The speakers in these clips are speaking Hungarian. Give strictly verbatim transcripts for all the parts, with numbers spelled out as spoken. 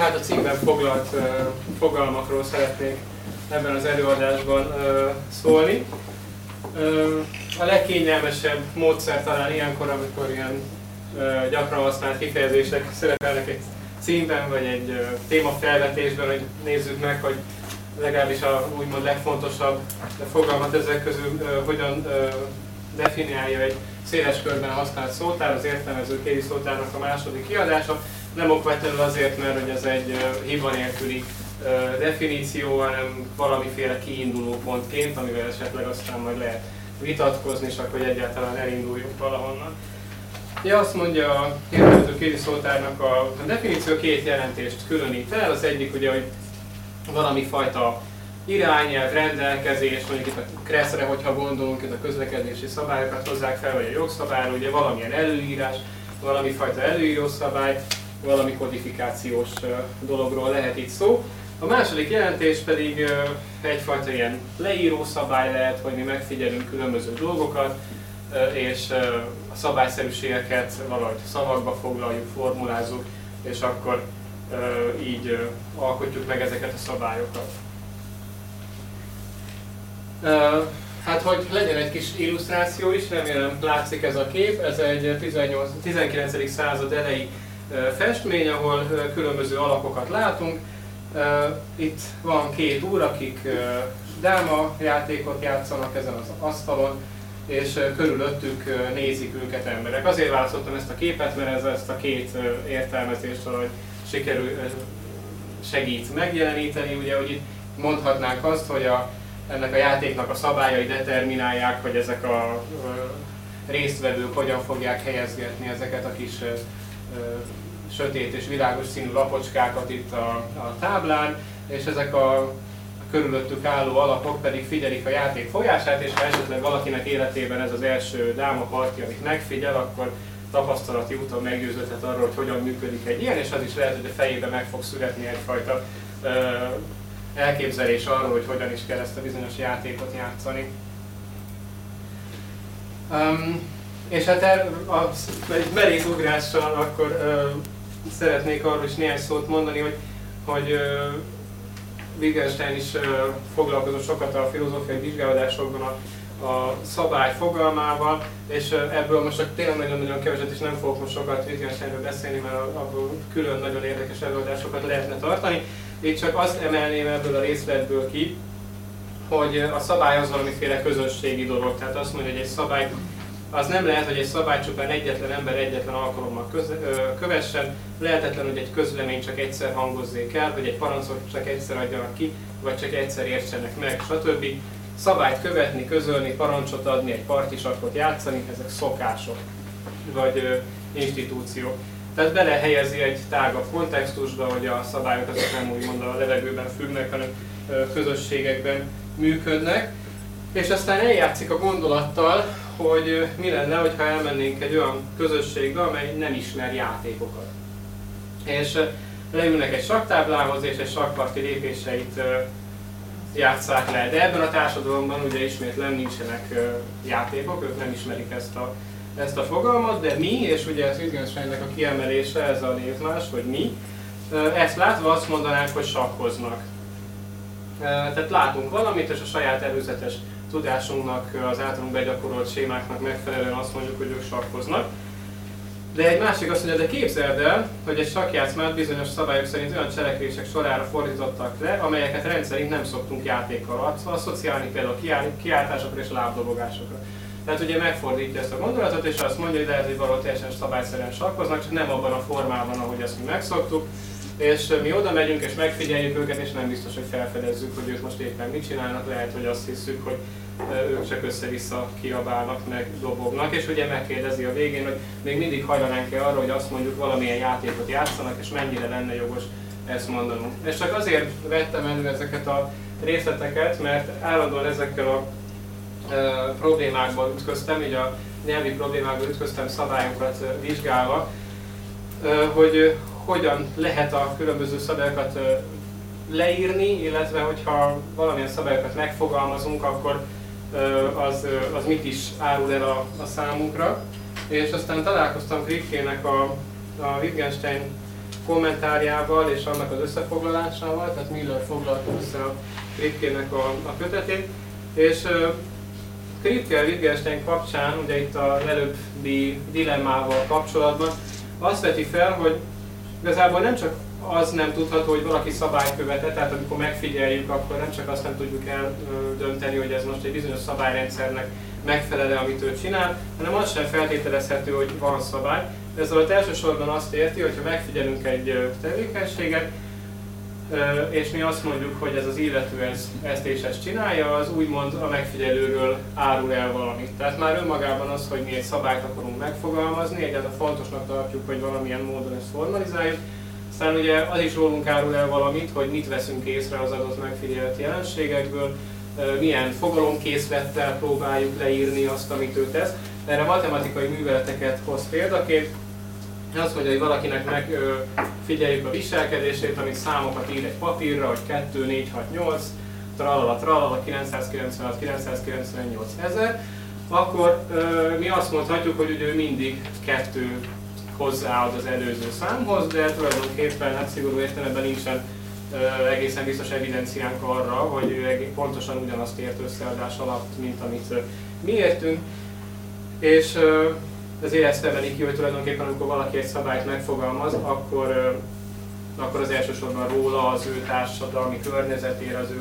hát a címben foglalt uh, fogalmakról szeretnék ebben az előadásban uh, szólni. Uh, a legkényelmesebb módszer talán ilyenkor, amikor ilyen uh, gyakran használt kifejezések szerepelnek egy címben, vagy egy uh, témafelvetésben, hogy nézzük meg, hogy legalábbis a úgymond legfontosabb fogalmat ezek közül uh, hogyan uh, definiálja egy széles körben használt szótár, az értelmező kézi szótárnak a második kiadása. Nem okvetlenül azért, mert hogy ez egy uh, hiba nélküli uh, definíció, hanem valamiféle kiinduló pontként, amivel esetleg aztán majd lehet vitatkozni, és akkor egyáltalán elinduljunk valahonnan. Ja, azt mondja a értelmező kézi szótárnak a definíció két jelentést különít el. Az egyik ugye, hogy valami fajta irányelv, rendelkezés, mondjuk itt a kresszre, hogyha gondolunk, itt a közlekedési szabályokat hozzák fel, vagy a jogszabályra, ugye valamilyen előírás, valami fajta előírószabály, valami kodifikációs dologról lehet itt szó. A második jelentés pedig egyfajta ilyen leírószabály lehet, hogy mi megfigyelünk különböző dolgokat, és a szabályszerűségeket valahogy szavakba foglaljuk, formulázzuk, és akkor így alkotjuk meg ezeket a szabályokat. Hát, hogy legyen egy kis illusztráció is, remélem látszik ez a kép. Ez egy tizenkilencedik század elejé festmény, ahol különböző alakokat látunk. Itt van két úr, akik dáma játékot játszanak ezen az asztalon, és körülöttük nézik őket emberek. Azért választottam ezt a képet, mert ez ezt a két értelmezést valahogy sikerül segít megjeleníteni. Ugye, hogy itt mondhatnánk azt, hogy a, ennek a játéknak a szabályai determinálják, hogy ezek a résztvevők hogyan fogják helyezgetni ezeket a kis sötét és világos színű lapocskákat itt a, a táblán, és ezek a körülöttük álló alapok pedig figyelik a játék folyását, és ha esetleg valakinek életében ez az első dámaparti, amit megfigyel, akkor tapasztalati úton meggyőződhet arról, hogy hogyan működik egy ilyen, és az is lehet, hogy a fejében meg fog születni egyfajta ö, elképzelés arról, hogy hogyan is kell ezt a bizonyos játékot játszani. Um, és hát er, a, egy merész ugrással akkor ö, szeretnék arról is néhány szót mondani, hogy, hogy ö, Wittgenstein is ö, foglalkozott sokat a filozófiai vizsgálódásokban a, a szabály fogalmával, és ö, ebből most csak tényleg nagyon-nagyon keveset, és nem fogok most sokat Wittgensteinről beszélni, mert abból külön nagyon érdekes előadásokat lehetne tartani. Itt csak azt emelném ebből a részletből ki, hogy a szabály az valamiféle közösségi dolog, tehát azt mondja, hogy egy szabály, az nem lehet, hogy egy szabály csupán egyetlen ember egyetlen alkalommal köze, ö, kövessen, lehetetlen, hogy egy közlemény csak egyszer hangozzék el, hogy egy parancsot csak egyszer adjanak ki, vagy csak egyszer értsenek meg, stb. Szabályt követni, közölni, parancsot adni, egy partisakot játszani, ezek szokások, vagy ö, institúciók. Tehát belehelyezi egy tágabb kontextusba, hogy a szabályok azok nem úgymond a levegőben függnek, hanem ö, közösségekben működnek. És aztán eljátszik a gondolattal, hogy mi lenne, ha elmennénk egy olyan közösségbe, amely nem ismer játékokat. És leülnek egy sakktáblához, és egy sakkparti lépéseit játsszák le. De ebben a társadalomban ugye ismétlen nincsenek játékok, ők nem ismerik ezt a, ezt a fogalmat, de mi, és ugye az Wittgensteinnek a kiemelése, ez a névmás, hogy mi, ezt látva azt mondanánk, hogy sakkoznak. Tehát látunk valamit, és a saját előzetes tudásunknak, az általunk begyakorolt sémáknak megfelelően azt mondjuk, hogy ők sakkoznak. De egy másik azt mondja, de képzeld el, hogy egy sakkjátszmát bizonyos szabályok szerint olyan cselekvések sorára fordítottak le, amelyeket rendszerint nem szoktunk játékkal asszociálni, például kiáltásokra és lábdobogásokra. Tehát ugye megfordítja ezt a gondolatot, és azt mondja, hogy lehet, hogy valahol teljesen szabályszerűen sakkoznak, csak nem abban a formában, ahogy ezt mi megszoktuk. És mi oda megyünk és megfigyeljük őket, és nem biztos, hogy felfedezzük, hogy ők most éppen mit csinálnak, lehet, hogy azt hiszük, hogy ők csak össze-vissza kiabálnak, meg dobognak, és ugye megkérdezi a végén, hogy még mindig hajlanánk-e arra, hogy azt mondjuk valamilyen játékot játszanak, és mennyire lenne jogos ezt mondanunk. És csak azért vettem elő ezeket a részleteket, mert állandóan ezekkel a e, problémákban ütköztem, így a nyelvi problémákban ütköztem szabályokat vizsgálva, e, hogy hogyan lehet a különböző szabályokat leírni, illetve hogyha valamilyen szabályokat megfogalmazunk, akkor az, az mit is árul el a, a számunkra. És aztán találkoztam Kripkének a, a Wittgenstein kommentárjával és annak az összefoglalásával, tehát Miller foglalta össze a Kripkének a, a kötetét, és Kripke Wittgenstein kapcsán, ugye itt az előbbi dilemmával kapcsolatban azt veti fel, hogy igazából nem csak az nem tudható, hogy valaki szabályt követett, tehát amikor megfigyeljük, akkor nem csak azt nem tudjuk eldönteni, hogy ez most egy bizonyos szabályrendszernek megfelel-e, amit ő csinál, hanem az sem feltételezhető, hogy van szabály. Ez alatt elsősorban azt érti, hogy ha megfigyelünk egy tevékenységet, és mi azt mondjuk, hogy ez az illető ez, ezt és ezt csinálja, az úgymond a megfigyelőről árul el valamit. Tehát már önmagában az, hogy mi egy szabályt akarunk megfogalmazni, egyáltalán fontosnak tartjuk, hogy valamilyen módon ezt formalizáljuk. Aztán ugye az is rólunk árul el valamit, hogy mit veszünk észre az adott megfigyelt jelenségekből, milyen fogalomkészlettel próbáljuk leírni azt, amit ő tesz. Erre matematikai műveleteket hoz példaként. Azt mondja, hogy valakinek megfigyeljük a viselkedését, amit számokat ír egy papírra, hogy kettő, négy, hat, nyolc, tralala, tralala, kilencszázkilencvenhat, kilencszázkilencvennyolc ezer, akkor mi azt mondhatjuk, hogy ugye ő mindig kettő hozzáad az előző számhoz, de tulajdonképpen hát szigorú értelemben nincsen egészen biztos evidenciánk arra, hogy ő pontosan ugyanazt ért összeadás alatt, mint amit mi értünk. És ezért ezt emeli ki, hogy tulajdonképpen amikor valaki egy szabályt megfogalmaz, akkor, akkor az elsősorban róla, az ő társadalmi környezetére, az ő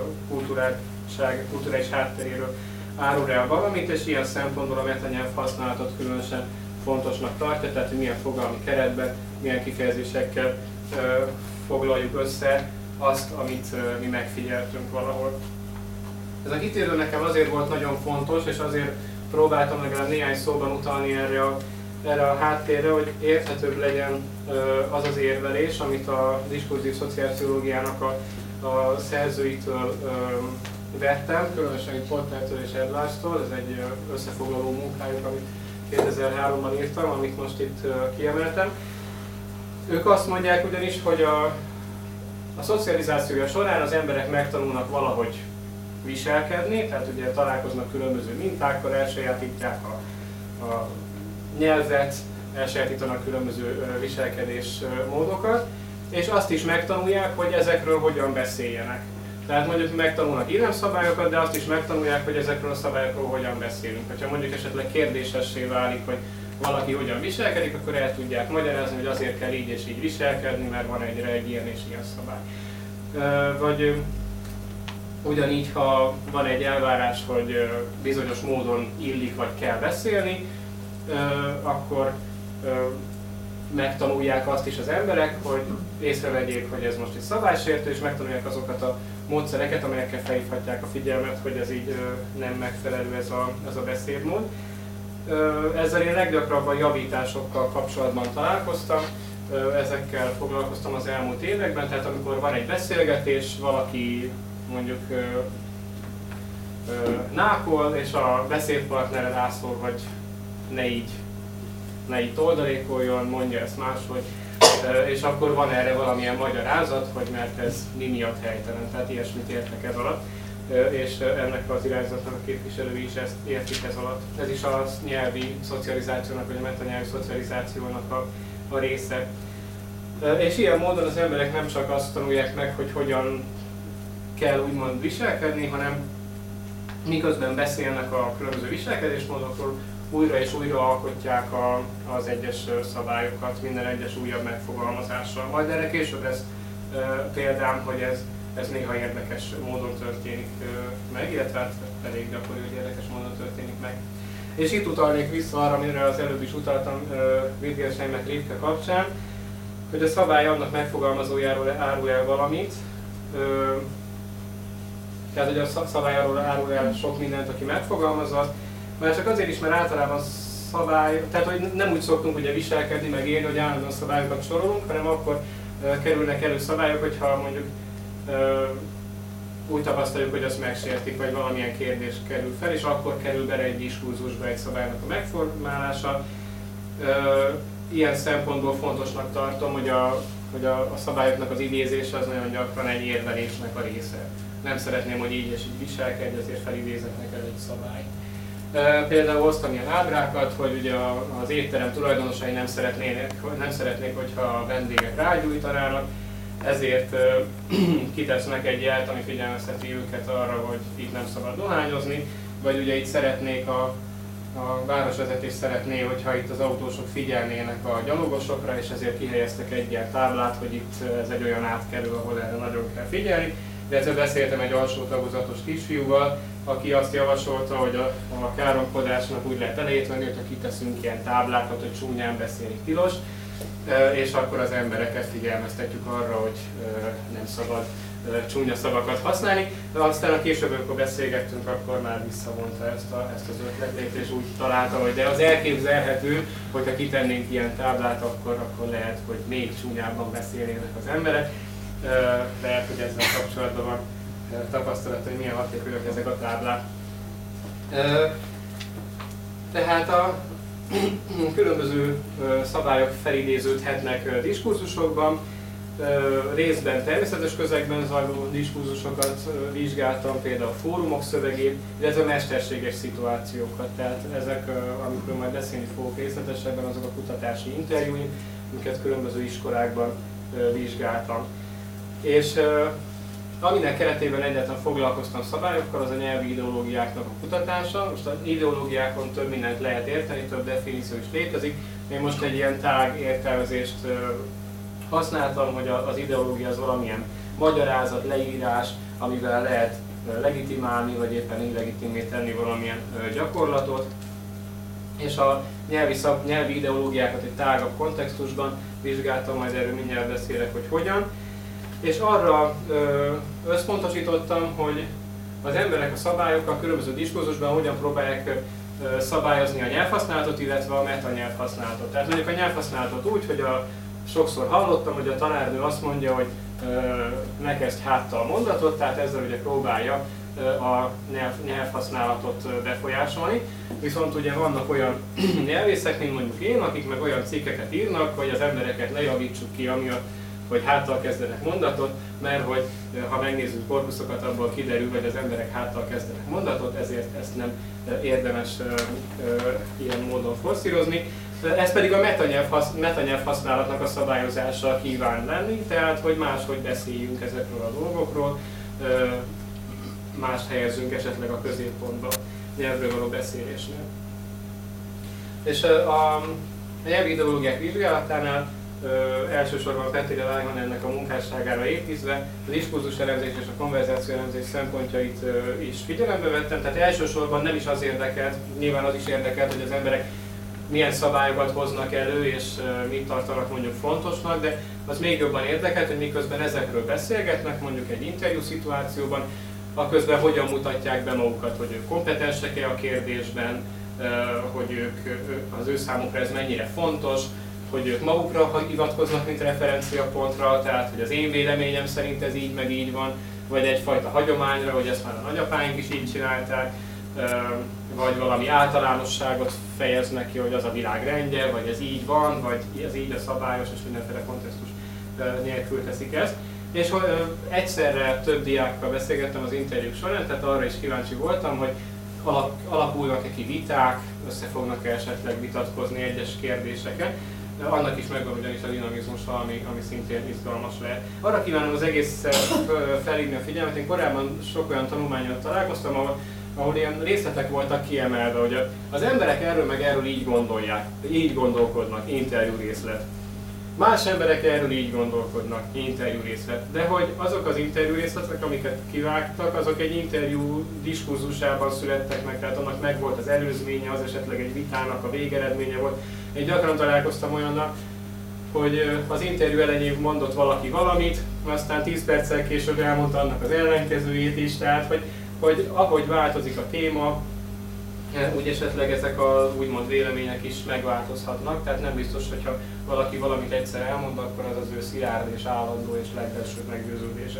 kulturális hátteréről árul el valamit, és ilyen szempontból a metanyelv használatot különösen fontosnak tartja, tehát hogy milyen fogalmi keretben, milyen kifejezésekkel foglaljuk össze azt, amit mi megfigyeltünk valahol. Ez a kitérő nekem azért volt nagyon fontos, és azért próbáltam legalább néhány szóban utalni erre a, erre a háttérre, hogy érthetőbb legyen az az érvelés, amit a diskurzív szociálpszichológiának a, a szerzőitől vettem, különösen Pottertől és Edwards-tól, ez egy összefoglaló munkájuk, amit kétezer-háromban írtam, amit most itt kiemeltem. Ők azt mondják ugyanis, hogy a, a szocializációja során az emberek megtanulnak valahogy viselkedni, tehát ugye találkoznak különböző mintákkal, elsajátítják a, a nyelvet, elsajátítanak különböző viselkedés módokat, és azt is megtanulják, hogy ezekről hogyan beszéljenek. Tehát mondjuk megtanulnak illemszabályokat, de azt is megtanulják, hogy ezekről a szabályokról hogyan beszélünk. Ha mondjuk esetleg kérdésessé válik, hogy valaki hogyan viselkedik, akkor el tudják magyarázni, hogy azért kell így és így viselkedni, mert van egyre egy ilyen és ilyen szabály. Vagy ugyanígy, ha van egy elvárás, hogy bizonyos módon illik vagy kell beszélni, akkor megtanulják azt is az emberek, hogy észrevegyék, hogy ez most egy szabálysértő, és megtanulják azokat a módszereket, amelyekkel felhívhatják a figyelmet, hogy ez így nem megfelelő ez a, ez a beszédmód. Ezzel én leggyakrabban javításokkal kapcsolatban találkoztam, ezekkel foglalkoztam az elmúlt években, tehát amikor van egy beszélgetés, valaki mondjuk ö, ö, nákol, és a beszédpartnere rászól, hogy ne így, ne így oldalékoljon, mondja ezt máshogy, ö, és akkor van erre valamilyen magyarázat, hogy mert ez mi miatt helytelen, tehát ilyesmit értek ez alatt, ö, és ennek az irányzatnak a képviselői is ezt értik ez alatt. Ez is a nyelvi szocializációnak, vagy a metanyelvi szocializációnak a, a része. Ö, és ilyen módon az emberek nem csak azt tanulják meg, hogy hogyan kell úgymond viselkedni, hanem miközben beszélnek a különböző viselkedésmódokról, újra és újra alkotják a, az egyes szabályokat, minden egyes újabb megfogalmazással. Majd erre később lesz e, példám, hogy ez, ez néha érdekes módon történik e, meg, illetve hát elég gyakori, hogy érdekes módon történik meg. És itt utalnék vissza arra, amire az előbb is utaltam e, Wittgenstein meg Kripke kapcsán, hogy a szabály annak megfogalmazójáról árul el valamit, e, tehát, hogy a szabályáról árul el sok mindent, aki megfogalmazza, már csak azért is, mert általában szabály, tehát hogy nem úgy szoktunk ugye viselkedni, meg élni, hogy állandóan szabályokat sorolunk, hanem akkor uh, kerülnek elő szabályok, hogyha mondjuk uh, úgy tapasztaljuk, hogy azt megsértik, vagy valamilyen kérdés kerül fel, és akkor kerül bele egy diskurzusba egy szabálynak a megformálása. Uh, ilyen szempontból fontosnak tartom, hogy a, hogy a, a szabályoknak az idézése az nagyon gyakran egy érvelésnek a része. Nem szeretném, hogy így és így viselkedj, ezért felidézek neked egy szabályt. Például hoztam ilyen ábrákat, hogy ugye az étterem tulajdonosai nem szeretnének, nem szeretnék, hogyha a vendégek rágyújtanának, ezért kitesznek egy jelt, ami figyelmezteti őket arra, hogy itt nem szabad dohányozni, vagy ugye itt szeretnék a, a városvezetés szeretné, hogyha itt az autósok figyelnének a gyalogosokra, és ezért kihelyeztek egy ilyen táblát, hogy itt ez egy olyan átkerül, ahol erre nagyon kell figyelni. De ezzel beszéltem egy alsó tagozatos kisfiúval, aki azt javasolta, hogy a, a káromkodásnak úgy lehet elejét venni, hogyha kiteszünk ilyen táblákat, hogy csúnyán beszélni tilos, és akkor az embereket figyelmeztetjük arra, hogy nem szabad csúnya szavakat használni. De aztán a később, amikor beszélgettünk, akkor már visszavonta ezt, a, ezt az ötletét, és úgy találta, hogy de az elképzelhető, hogyha kitennénk ilyen táblát, akkor, akkor lehet, hogy még csúnyábban beszélnének az emberek. Lehet, hogy ezzel kapcsolatban van tapasztalat, hogy milyen hatékonyak ezek a táblák. Tehát a különböző szabályok felidéződhetnek diskurzusokban, részben természetes közegben zajló diskurzusokat vizsgáltam, például a fórumok szövegét, illetve mesterséges szituációkat. Tehát ezek, amikről majd beszélni fogok részletesebben, azok a kutatási interjúim, amiket különböző iskolákban vizsgáltam. És aminek keretében egyáltalán foglalkoztam szabályokkal, az a nyelvi ideológiáknak a kutatása. Most az ideológiákon több mindent lehet érteni, több definíció is létezik. Én most egy ilyen tág értelmezést használtam, hogy az ideológia az valamilyen magyarázat, leírás, amivel lehet legitimálni, vagy éppen illegitimé tenni valamilyen gyakorlatot. És a nyelvi, szab, nyelvi ideológiákat egy tágabb kontextusban vizsgáltam, majd erről mindjárt beszélek, hogy hogyan. És arra ö, összpontosítottam, hogy az emberek a szabályokkal különböző diskurzusban hogyan próbálják ö, szabályozni a nyelvhasználatot, illetve a metanyelvhasználatot. Tehát mondjuk a nyelvhasználatot úgy, hogy a, sokszor hallottam, hogy a tanárnő azt mondja, hogy ö, ne kezdj háttal mondatot, tehát ezzel ugye próbálja ö, a nyelv, nyelvhasználatot befolyásolni. Viszont ugye vannak olyan nyelvészek, mint mondjuk én, akik meg olyan cikkeket írnak, hogy az embereket ne javítsuk ki, amiatt, hogy háttal kezdenek mondatot, mert hogy ha megnézzük korpuszokat, abból kiderül, hogy az emberek háttal kezdenek mondatot, ezért ezt nem érdemes uh, uh, ilyen módon forszírozni. Ez pedig a metanyelv, hasz, metanyelv használatnak a szabályozása kíván lenni, tehát hogy máshogy beszéljünk ezekről a dolgokról, uh, mást helyezzünk esetleg a középpontba nyelvről való beszélésnél. És uh, a nyelvi ideológiák vizsgálatánál Ö, elsősorban Petri Lajhanennek a munkásságára építve a diskurzus elemzés és a konverzáció elemzés szempontjait ö, is figyelembe vettem, tehát elsősorban nem is az érdekelt, nyilván az is érdekelt, hogy az emberek milyen szabályokat hoznak elő és ö, mit tartanak mondjuk fontosnak, de az még jobban érdekelt, hogy miközben ezekről beszélgetnek, mondjuk egy interjú szituációban, aközben hogyan mutatják be magukat, hogy ők kompetensek-e a kérdésben, ö, hogy ők, az ő számukra ez mennyire fontos, hogy ők magukra hivatkoznak, mint referenciapontra, tehát hogy az én véleményem szerint ez így meg így van, vagy egyfajta hagyományra, hogy ezt már a nagyapáink is így csinálták, vagy valami általánosságot fejeznek ki, hogy az a világ rendje, vagy ez így van, vagy ez így a szabályos, és mindenféle kontextus nélkül teszik ezt. És egyszerre több diákkal beszélgettem az interjúk során, tehát arra is kíváncsi voltam, hogy alakulnak-e ki viták, össze fognak-e esetleg vitatkozni egyes kérdéseken. Annak is megvan ugyanis a dinamizmusa, ami, ami szintén izgalmas lehet. Arra kívánom az egész felhívni a figyelmet, én korábban sok olyan tanulmányon találkoztam, ahol, ahol ilyen részletek voltak kiemelve, hogy az emberek erről meg erről így gondolják, így gondolkodnak, interjú részlet. Más emberek erről így gondolkodnak, interjú részlet. De hogy azok az interjú részletek, amiket kivágtak, azok egy interjú diskurzusában születtek meg, tehát annak megvolt az előzménye, az esetleg egy vitának a végeredménye volt. Én gyakran találkoztam olyannal, hogy az interjú elején mondott valaki valamit, aztán tíz perccel később elmondta annak az ellenkezőjét is, tehát hogy, hogy ahogy változik a téma, úgy esetleg ezek a úgymond vélemények is megváltozhatnak, tehát nem biztos, hogyha valaki valamit egyszer elmond, akkor az az ő szilárd és állandó és legbelsőbb meggyőződése.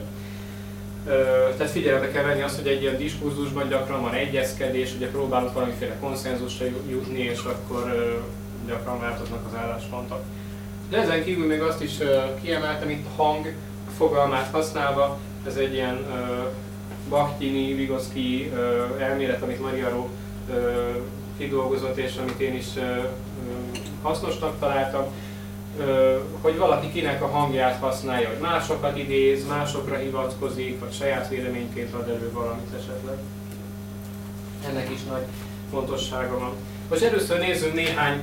Tehát figyelembe kell venni azt, hogy egy ilyen diskurzusban gyakran van egyezkedés, ugye próbálunk valamiféle konszenzusra jutni, és akkor gyakran változnak az álláspontok. De ezen kívül még azt is kiemeltem itt a hang fogalmát használva, ez egy ilyen Bakhtin-Vygotsky elmélet, amit Maria Ró kidolgozott, és amit én is hasznosnak találtam, hogy valaki kinek a hangját használja, hogy másokat idéz, másokra hivatkozik, vagy saját véleményként ad elő valamit esetleg. Ennek is nagy fontossága van. Most először nézzünk néhány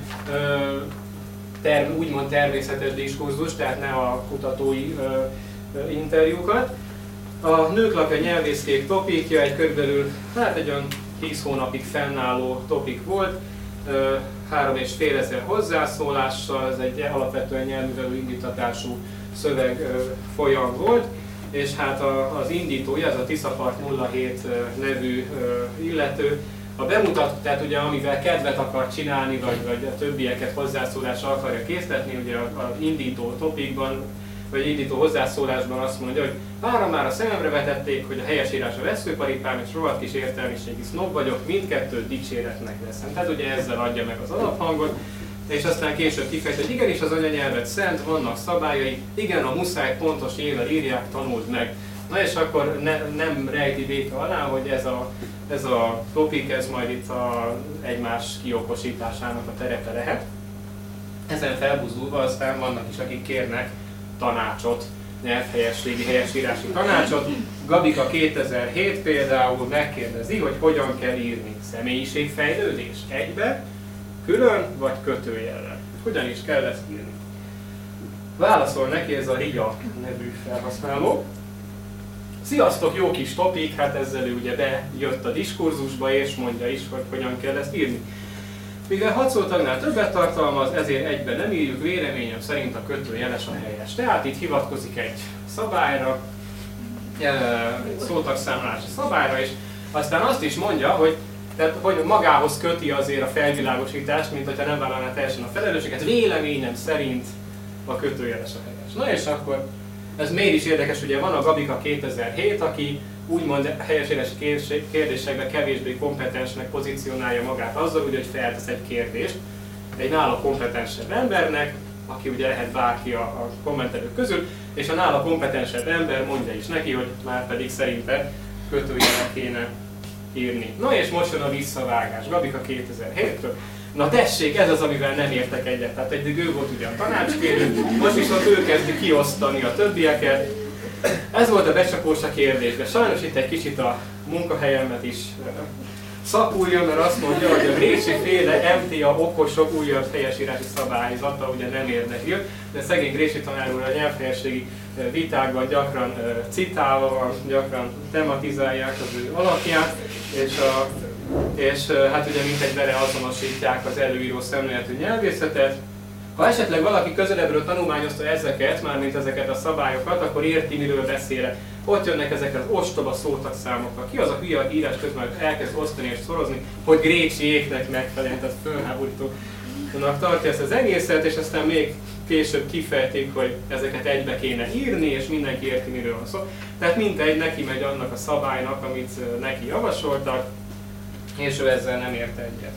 term, úgymond természetes diskurzust, tehát ne a kutatói interjúkat. A Nőklapja nyelvészkék topikja egy körülbelül, hát egy olyan tíz hónapig fennálló topik volt, három és fél ezer hozzászólással, ez egy alapvetően nyelvművelő indítatású szöveg folyam volt, és hát az indítója, ez a Tiszapart nulla hét nevű illető, a bemutat, tehát ugye amivel kedvet akar csinálni, vagy, vagy a többieket hozzászólásra akarja késztetni, ugye az indító topikban, vagy indító hozzászólásban azt mondja, hogy vára már a szememre vetették, hogy a helyesírás a veszőparipám, és rohadt kis értelmiségi sznob vagyok, mindkettő dicséretnek veszem. Tehát ugye ezzel adja meg az alaphangot, és aztán később kifejt, hogy igenis az anyanyelvet szent, vannak szabályai, igen, a muszáj pontos ével írják, tanuld meg. Na és akkor ne, nem rejti véka alá, hogy ez a, ez a topik, ez majd itt a egymás kiokosításának a terepe lehet. Ezen felbuzulva aztán vannak is, akik kérnek tanácsot, nyelvhelyességi, helyesírási tanácsot. Gabika kétezer-hét például megkérdezi, hogy hogyan kell írni személyiségfejlődés egybe, külön vagy kötőjellel. Hogyan is kell ezt írni? Válaszol neki ez a Ria nevű felhasználó. Sziasztok, jó kis topik, hát ezzel ő ugye bejött a diskurzusba és mondja is, hogy hogyan kell ezt írni. Mivel hat szótagnál többet tartalmaz, ezért egyben nem írjuk, véleményem szerint a kötőjeles a helyes. Tehát itt hivatkozik egy szabályra, egy szótagszámlási szabályra, és aztán azt is mondja, hogy, tehát, hogy magához köti azért a felvilágosítást, mint hogyha nem vállalná teljesen a felelősséget. Véleményem szerint a kötőjeles a helyes. Na és akkor ez miért is érdekes, ugye van a Gabika kétezer-hét, aki úgymond helyesírási kérdésekben kevésbé kompetensnek pozícionálja magát azzal, ugye, hogy feltesz egy kérdést egy nála kompetensebb embernek, aki ugye lehet bárki a, a kommentelők közül, és a nála kompetensebb ember mondja is neki, hogy már pedig szerinte kötőjellel kéne írni. Na és most jön a visszavágás, Gabika kétezer-héttől. Na tessék, ez az, amivel nem értek egyet. Tehát eddig ő volt ugye a tanácskérő, most viszont ő kezdi kiosztani a többieket. Ez volt a becsapós a kérdésbe. Sajnos itt egy kicsit a munkahelyemet is szapulja, mert azt mondja, hogy a Grécsi féle em té á okosok újabb helyesírási szabályzata ugye nem érdekli, de szegény Grécsi tanár úr a nyelvhelyességi vitákban gyakran citálva van, gyakran tematizálják az ő alapját, és, a, és hát ugye mintegy vele azonosítják az előíró szemléletű nyelvészetet. Ha esetleg valaki közelebbről tanulmányozta ezeket, mármint ezeket a szabályokat, akkor érti, miről beszélek. Ott jönnek ezek az ostoba szótagszámokkal. Ki az a hülye, aki írás közben elkezd osztani és szorozni, hogy Grécsiéknek megfelelően, tehát fölháborítónak tartja ezt az egészet, és aztán még később kifejtik, hogy ezeket egybe kéne írni, és mindenki érti, miről van szó. Tehát mindegy, neki megy annak a szabálynak, amit neki javasoltak, és ő ezzel nem ért egyet.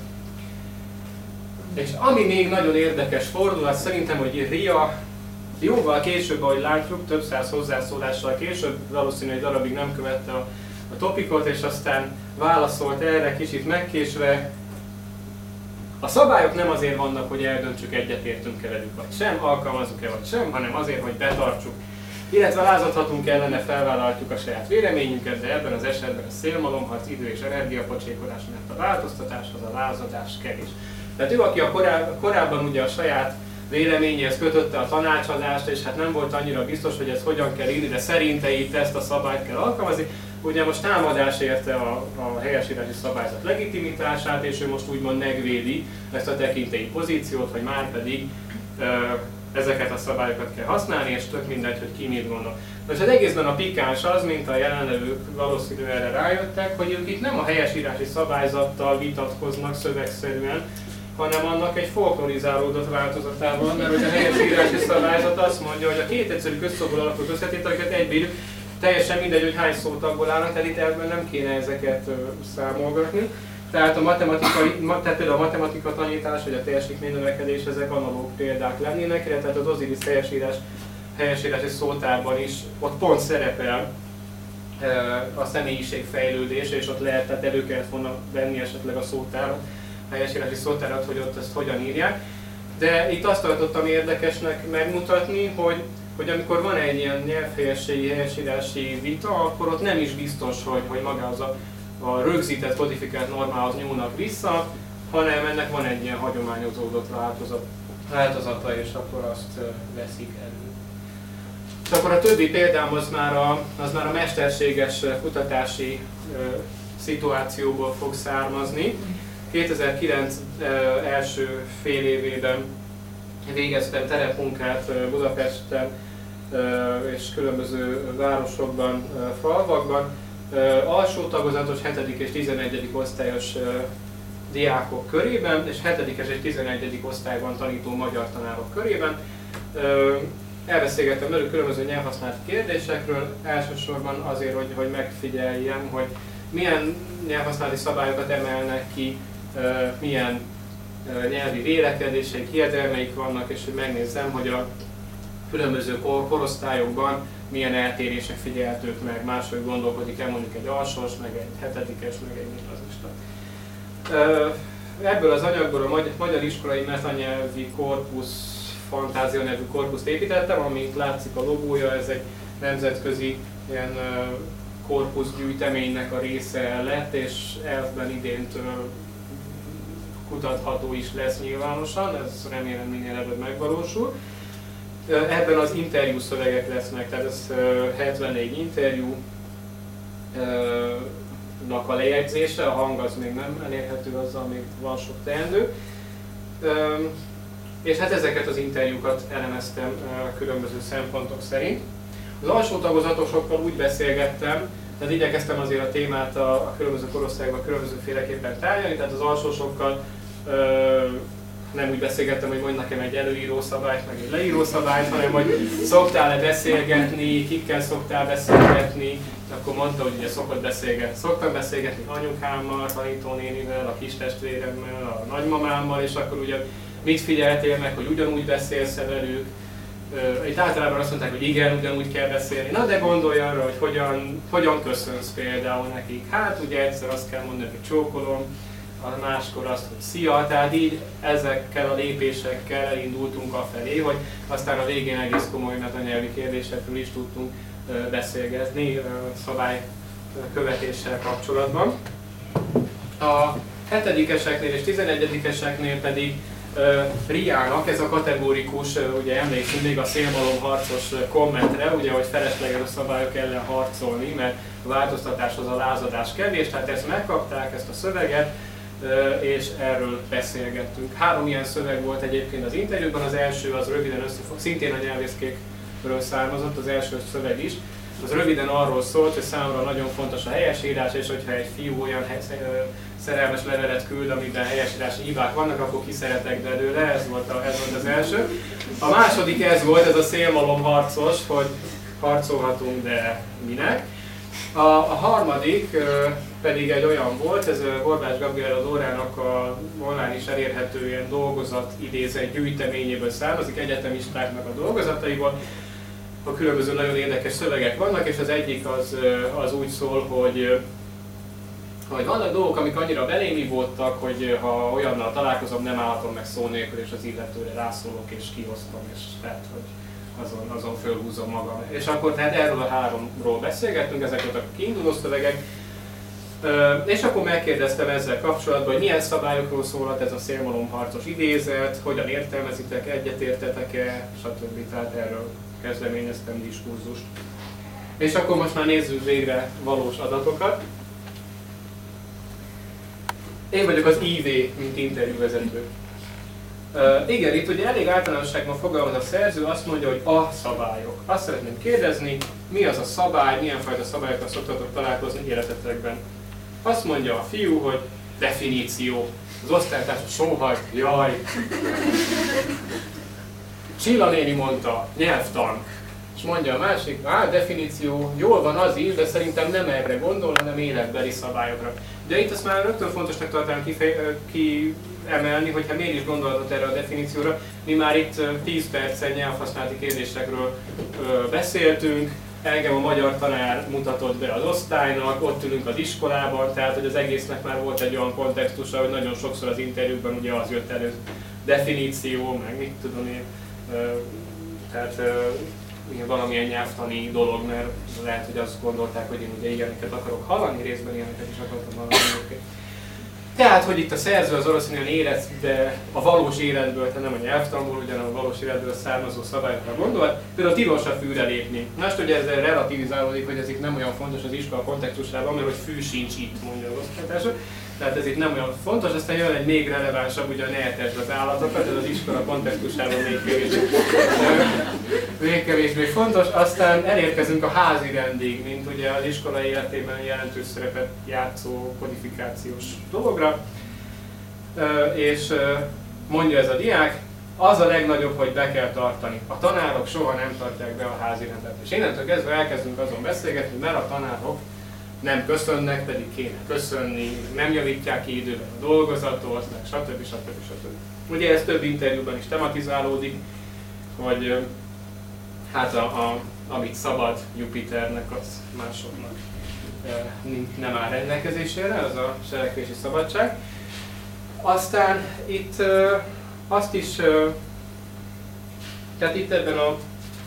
És ami még nagyon érdekes fordulat, szerintem, hogy Ria jóval később, ahogy látjuk, több száz hozzászólással később, valószínű egy darabig nem követte a, a topikot, és aztán válaszolt erre kicsit megkésve. A szabályok nem azért vannak, hogy eldöntsük, egyetértünk e velük vagy sem, alkalmazzuk-e vagy sem, hanem azért, hogy betartsuk. Illetve lázadhatunk ellene, felvállaljuk a saját véleményünket, de ebben az esetben a szélmalomharc, idő és energiapocsékolás, mert a változtatás az a lázadás kevés. Tehát ő, aki a koráb, korábban ugye a saját véleményéhez kötötte a tanácsadást, és hát nem volt annyira biztos, hogy ez hogyan kell írni, de szerinte itt ezt a szabályt kell alkalmazni. Ugye most támadás érte a, a helyesírási szabályzat legitimitását, és ő most úgymond megvédi ezt a tekintélyi pozíciót, hogy már pedig ö, ezeket a szabályokat kell használni, és tök mindegy, hogy ki mit gondol. Most az egészben a pikáns az, mint a jelenlevők valószínűleg erre rájöttek, hogy ők itt nem a helyesírási szabályzattal vitatkoznak szövegszerűen, hanem annak egy folklorizálódott változatával, mert hogy a helyesírási szabályzat azt mondja, hogy a két egyszerű közszóból alapuló összetételeket egybírjuk, teljesen mindegy, hogy hány szótagból állnak, tehát itt ebben nem kéne ezeket uh, számolgatni. Tehát a matematikai, ma, tehát például a matematika tanítás, vagy a teljesítménynövekedés, ezek analóg példák lennének, tehát az Osiris helyesírás, helyesírási szótárban is ott pont szerepel a személyiségfejlődés, és ott lehet, tehát elő kellett volna venni esetleg a szótárat, a helyesírási szótárat, hogy ott ezt hogyan írják. De itt azt tartottam érdekesnek megmutatni, hogy, hogy amikor van egy ilyen nyelvhelyességi, helyesírási vita, akkor ott nem is biztos, hogy, hogy magához a, a rögzített, kodifikált normához nyúlnak vissza, hanem ennek van egy ilyen hagyományozódott változat, változata, és akkor azt veszik elő. És akkor a többi példám az már a, az már a mesterséges kutatási ö, szituációból fog származni. kétezer-kilenc ö, első fél évében végeztem terepmunkát ö, Budapesten ö, és különböző városokban, ö, falvakban. Ö, alsó tagozatos hetedik és tizenegyedik osztályos ö, diákok körében, és hetedikes és tizenegyedik osztályban tanító magyar tanárok körében. Ö, Elbeszélgettem velük különböző nyelvhasználati kérdésekről, elsősorban azért, hogy, hogy megfigyeljem, hogy milyen nyelvhasználati szabályokat emelnek ki, milyen nyelvi vélekedéseik, hiedelmeik vannak, és hogy megnézzem, hogy a különböző korosztályokban milyen eltérések figyelhetők meg, máshogy gondolkodik-e mondjuk egy alsós, meg egy hetedikes, meg egy gimnazista. Ebből az anyagból a Magyar Iskolai Metanyelvi Korpusz Fantázia nevű korpuszt építettem, amit látszik a logója, ez egy nemzetközi ilyen korpuszgyűjteménynek a része lett, és elfben idéntől kutatható is lesz nyilvánosan, ez remélem minél előbb megvalósul. Ebben az interjú szövegek lesznek, tehát ez hetvennégy interjúnak a lejegyzése, a hang az még nem elérhető, azzal még van sok teendő. És hát ezeket az interjúkat elemeztem különböző szempontok szerint. Az alsó tagozatosokkal úgy beszélgettem, tehát igyekeztem azért a témát a, a különböző korosztályokban különbözőféleképpen tárgyalni, tehát az alsósokkal ö, nem úgy beszélgettem, hogy mondj nekem egy előíró szabályt, meg egy leíró szabályt, hanem hogy szoktál-e beszélgetni, kikkel szoktál beszélgetni, akkor mondta, hogy ugye szokott beszélgetni. Szoktam beszélgetni anyukámmal, tanítónénivel, a kistestvéremmel, a nagymamámmal, és akkor ugye mit figyeltél meg, hogy ugyanúgy beszélsz-e velük? Itt általában azt mondták, hogy igen, ugyanúgy kell beszélni. Na de gondolj arra, hogy hogyan, hogyan köszönsz például nekik. Hát ugye egyszer azt kell mondani, hogy csókolom, a máskor azt, hogy szia. Tehát így ezekkel a lépésekkel elindultunk afelé, hogy aztán a végén egész komoly metanyelvi kérdésekről is tudtunk beszélgetni szabálykövetéssel kapcsolatban. A hetedikeseknél és tizenegyedikeseknél pedig Uh, Riának ez a kategórikus, uh, ugye emlékszünk még a szélmalomharcos uh, kommentre, ugye, hogy felesleges a szabályok ellen harcolni, mert a változtatás az a lázadás kevés, tehát ezt megkapták, ezt a szöveget, uh, és erről beszélgettünk. Három ilyen szöveg volt egyébként az interjúban, az első az röviden összefog, szintén a nyelvészkékről származott, az első szöveg is. Az röviden arról szólt, hogy számomra nagyon fontos a helyesírás, és hogyha egy fiú olyan szerelmes levelet küld, amiben helyesírási hibák vannak, akkor kiszeretek belőle, ez volt, a, ez volt az első. A második ez volt, ez a szélmalom harcos, hogy harcolhatunk, de minek. A, a harmadik pedig egy olyan volt, ez Borbács Gabriel az órának a online is elérhető ilyen dolgozat idézett gyűjteményéből származik, egyetemistáknak a dolgozataiból. A különböző nagyon érdekes szövegek vannak, és az egyik az, az úgy szól, hogy, hogy vannak dolgok, amik annyira belém voltak, hogy ha olyannal találkozom, nem állhatom meg szó nélkül, és az illetőre rászólok és kihoztam, és tehát, hogy azon, azon fölhúzom magam. És akkor tehát erről a háromról beszélgettünk, ezek voltak a kiinduló szövegek. És akkor megkérdeztem ezzel kapcsolatban, hogy milyen szabályokról szólhat ez a szélmalomharcos idézet, hogyan értelmezitek, egyetértetek-e, stb. Tehát erről kezdeményeztem diskurzust. És akkor most már nézzük végre valós adatokat. Én vagyok az í vé, mint interjúvezető. Uh, igen, itt ugye elég általánosságban fogalmaz a szerző, azt mondja, hogy a szabályok. Azt szeretném kérdezni, mi az a szabály, milyen fajta szabályokkal szoktatok találkozni életetekben. Azt mondja a fiú, hogy definíció. Az osztálytárs sóhajt, jaj. Csilla néni mondta, nyelvtan. És mondja a másik, á, definíció, jól van az is, de szerintem nem erre gondol, hanem életbeli szabályokra. De itt azt már rögtön fontosnak tartanám kiemelni, hogyha miért is gondolatot erre a definícióra. Mi már itt tíz percen nyelvhasználati kérdésekről ö, beszéltünk, engem a magyar tanár mutatott be az osztálynak, ott ülünk az iskolában, tehát hogy az egésznek már volt egy olyan kontextusa, hogy nagyon sokszor az interjúkban ugye az jött elő, definíció, meg mit tudom én, tehát valamilyen nyelvtani dolog, mert lehet, hogy azt gondolták, hogy én ugye ilyeneket akarok hallani, részben ilyeneket is akartam hallani. Tehát, hogy itt a szerző az oroszlányan élet, de a valós életből, tehát nem a nyelvtanból, ugyan a valós életből származó szabályokra gondolt, például tilos a fűre lépni. Most ugye ezzel relativizálódik, hogy ez itt nem olyan fontos az iskola kontextusában, mert hogy fű sincs itt, mondja az osztálytársa. Tehát ez itt nem olyan fontos, aztán jön egy még relevánsabb, ugye ne etesd az állatokat, ez az iskola kontextusában még kevésbé, még kevésbé fontos. Aztán elérkezünk a házi rendig, mint ugye az iskola életében jelentős szerepet játszó kodifikációs dologra. És mondja ez a diák, az a legnagyobb, hogy be kell tartani. A tanárok soha nem tartják be a házi rendet. És innentől kezdve elkezdünk azon beszélgetni, mert a tanárok nem köszönnek, pedig kéne köszönni, nem javítják ki időben a dolgozatot, meg stb. stb. stb. Ugye ez több interjúban is tematizálódik, hogy hát a, a, amit szabad Jupiternek, az másoknak nem áll rendelkezésére, az a cselekvési szabadság. Aztán itt azt is, tehát itt ebben a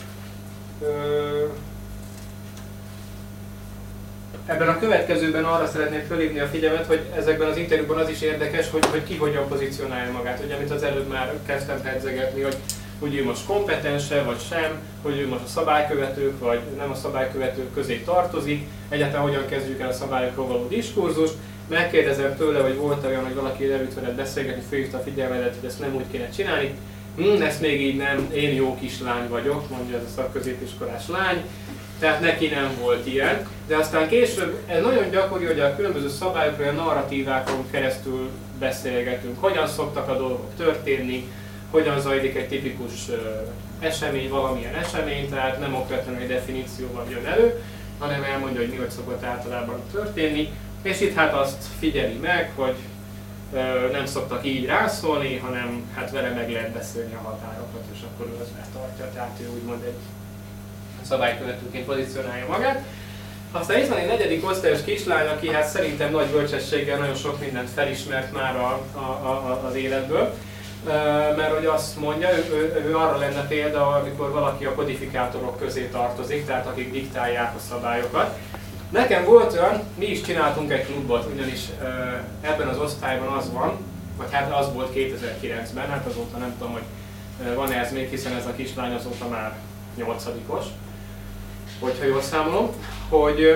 Ebben a következőben arra szeretném fölhívni a figyelmet, hogy ezekben az interjúkban az is érdekes, hogy, hogy ki hogyan pozícionálja magát. Ugye, amit az előbb már kezdtem pedzegetni, hogy, hogy ő most kompetense, vagy sem, hogy ő most a szabálykövetők, vagy nem a szabálykövetők közé tartozik, egyáltalán hogyan kezdjük el a szabályokról való diskurzust. Megkérdezem tőle, hogy volt olyan, hogy valaki leült veled beszélgetni, fölhívta a figyelmedet, hogy ezt nem úgy kéne csinálni. Hm, ezt még így nem, én jó kislány vagyok, mondja ez a szakközépiskolás lány. Tehát neki nem volt ilyen, de aztán később ez nagyon gyakori, hogy a különböző szabályokról, a narratívákon keresztül beszélgetünk. Hogyan szoktak a dolgok történni, hogyan zajlik egy tipikus uh, esemény, valamilyen esemény, tehát nem okvetlenül egy definícióval jön elő, hanem elmondja, hogy mi hogy szokott általában történni. És itt hát azt figyeli meg, hogy uh, nem szoktak így rászólni, hanem hát vele meg lehet beszélni a határokat, és akkor ő az betartja, tehát ő úgymond egy szabálykövetőként pozícionálja magát. Aztán itt van egy negyedik osztályos kislány, aki hát szerintem nagy bölcsességgel nagyon sok mindent felismert már a, a, a, az életből. Mert hogy azt mondja, ő, ő, ő arra lenne példa, amikor valaki a kodifikátorok közé tartozik, tehát akik diktálják a szabályokat. Nekem volt olyan, mi is csináltunk egy klubot, ugyanis ebben az osztályban az van, vagy hát az volt kétezer-kilencben, hát azóta nem tudom, hogy van-e ez még, hiszen ez a kislány azóta már nyolcadikos, hogyha jól számolom, hogy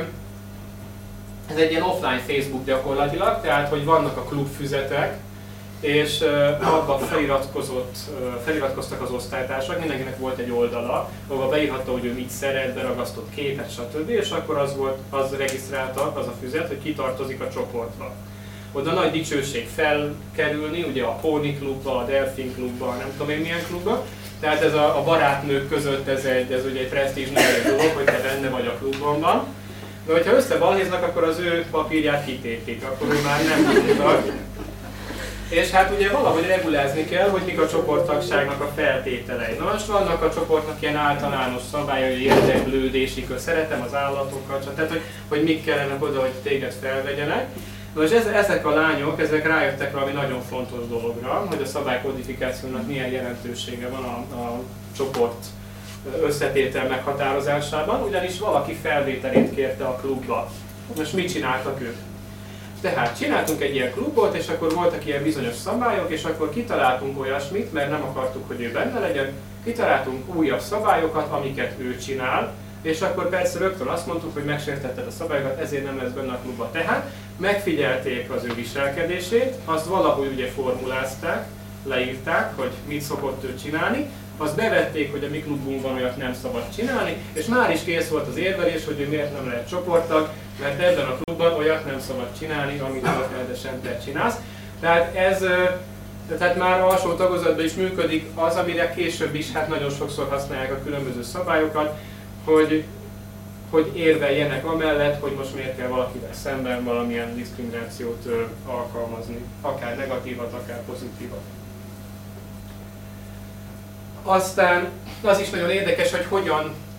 ez egy ilyen offline Facebook gyakorlatilag, tehát hogy vannak a klubfüzetek, és abban feliratkozott, feliratkoztak az osztálytársak, mindenkinek volt egy oldala, ahol beírhatta, hogy ő mit szeret, beragasztott képet, stb. És akkor az, volt, az regisztrálta, az a füzet, hogy ki tartozik a csoportba. Oda nagy dicsőség felkerülni, ugye a Pony klubba, a Delfin klubba, nem tudom én milyen klubba. Tehát ez a, a barátnők között ez, egy, ez ugye egy presztízs dolog, hogy te benne vagy a klubban van. De hogyha összebalhéznak, akkor az ő papírját kitépik, akkor ő már nem tudnak. És hát ugye valahogy regulázni kell, hogy mik a csoporttagságnak a feltételei. Na most vannak a csoportnak ilyen általános szabályai, hogy érdeklődési kör, szeretem az állatokat, tehát hogy, hogy mik kellene oda, hogy téged felvegyenek. Nos, ezek a lányok, ezek rájöttek valami nagyon fontos dologra, hogy a szabálykodifikációnak milyen jelentősége van a, a csoport összetétel meghatározásában, ugyanis valaki felvételét kérte a klubba. Most mit csináltak ők? Tehát csináltunk egy ilyen klubot, és akkor voltak ilyen bizonyos szabályok, és akkor kitaláltunk olyasmit, mert nem akartuk, hogy ő benne legyen, kitaláltunk újabb szabályokat, amiket ő csinál, és akkor persze rögtön azt mondtuk, hogy megsértetted a szabályokat, ezért nem lesz benne a klubba. Tehát megfigyelték az ő viselkedését, azt valahogy ugye formulázták, leírták, hogy mit szokott ő csinálni, azt bevették, hogy a mi klubunkban olyat nem szabad csinálni, és már is kész volt az érvelés, hogy ő miért nem lehet csoporttag, mert ebben a klubban olyat nem szabad csinálni, amit történetesen te csinálsz. Tehát ez tehát már alsó tagozatban is működik az, amire később is hát nagyon sokszor használják a különböző szabályokat, hogy, hogy érveljenek amellett, hogy most miért kell valakivel szemben valamilyen diszkriminációt alkalmazni, akár negatívat, akár pozitívat. Aztán az is nagyon érdekes, hogy hogyan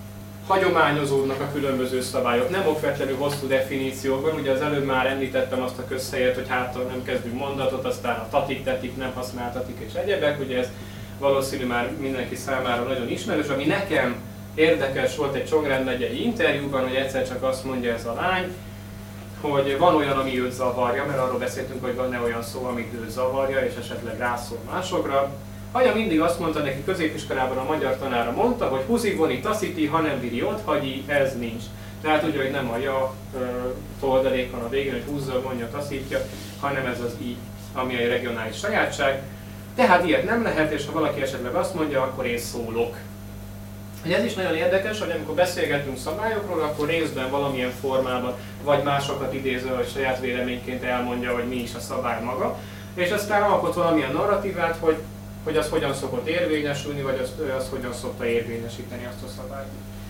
hagyományozódnak a különböző szabályok, nem okvetlenül hosszú definíciókban, ugye az előbb már említettem azt a közhelyet, hogy hát nem kezdünk mondatot, aztán a tatik, tetik, nem használtatik és egyebek, ugye ez valószínű már mindenki számára nagyon ismerős, ami nekem érdekes volt egy Csongrád megyei interjúban, hogy egyszer csak azt mondja ez a lány, hogy van olyan, ami őt zavarja, mert arról beszéltünk, hogy van-e olyan szó, amit őt zavarja, és esetleg rászól másokra. Anya mindig azt mondta neki, középiskolában a magyar tanára mondta, hogy húzi, voni, tasziti, ha nem bíri ott hagyi, ez nincs. Tehát ugye, hogy nem a ja toldalék van a végén, hogy húzza, vonja, taszítja, hanem ez az i, ami egy regionális sajátság. Tehát ilyet nem lehet, és ha valaki esetleg azt mondja, akkor én szólok. Ez is nagyon érdekes, hogy amikor beszélgetünk szabályokról, akkor részben valamilyen formában, vagy másokat idézve, vagy saját véleményként elmondja, hogy mi is a szabály maga, és aztán alkot valamilyen narratívát, hogy, hogy az hogyan szokott érvényesülni, vagy azt, az hogyan szokta érvényesíteni azt a szabályt.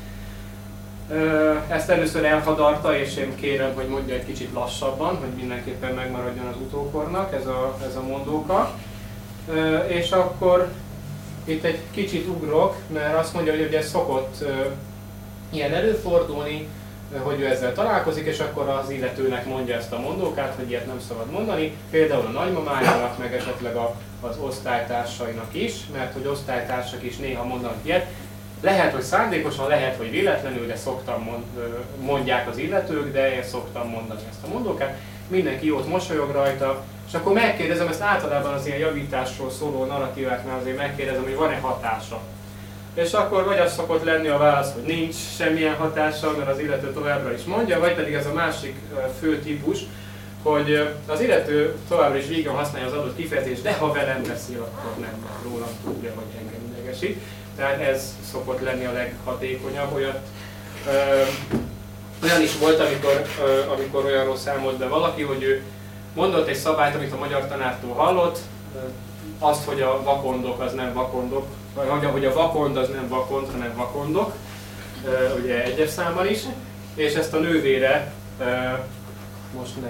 Ezt először elhadarta, és én kérem, hogy mondja egy kicsit lassabban, hogy mindenképpen megmaradjon az utókornak ez a, ez a mondóka. És akkor itt egy kicsit ugrok, mert azt mondja, hogy ez szokott uh, ilyen előfordulni, uh, hogy ő ezzel találkozik, és akkor az illetőnek mondja ezt a mondókát, hogy ilyet nem szabad mondani, például a nagymamájának, meg esetleg a, az osztálytársainak is, mert hogy osztálytársak is néha mondanak ilyet. Lehet, hogy szándékosan, lehet, hogy véletlenül, de szoktam mond, mondják az illetők, de én szoktam mondani ezt a mondókát. Mindenki jót mosolyog rajta, és akkor megkérdezem, ezt általában az ilyen javításról szóló narratíváknál azért megkérdezem, hogy van-e hatása. És akkor vagy az szokott lenni a válasz, hogy nincs semmilyen hatása, mert az illető továbbra is mondja, vagy pedig ez a másik fő típus, hogy az illető továbbra is vígan használja az adott kifejezést, de ha velem beszél, akkor nem rólam tudja, vagy engem idegesít. Tehát ez szokott lenni a leghatékonyabb. Olyat, ö, olyan is volt, amikor, ö, amikor olyanról számolt be valaki, hogy ő mondott egy szabályt, amit a magyar tanártól hallott, azt, hogy a vakondok az nem vakondok, vagy hogy a vakond az nem vakond, hanem vakondok, ugye egyes számmal is, és ezt a nővére, most ne,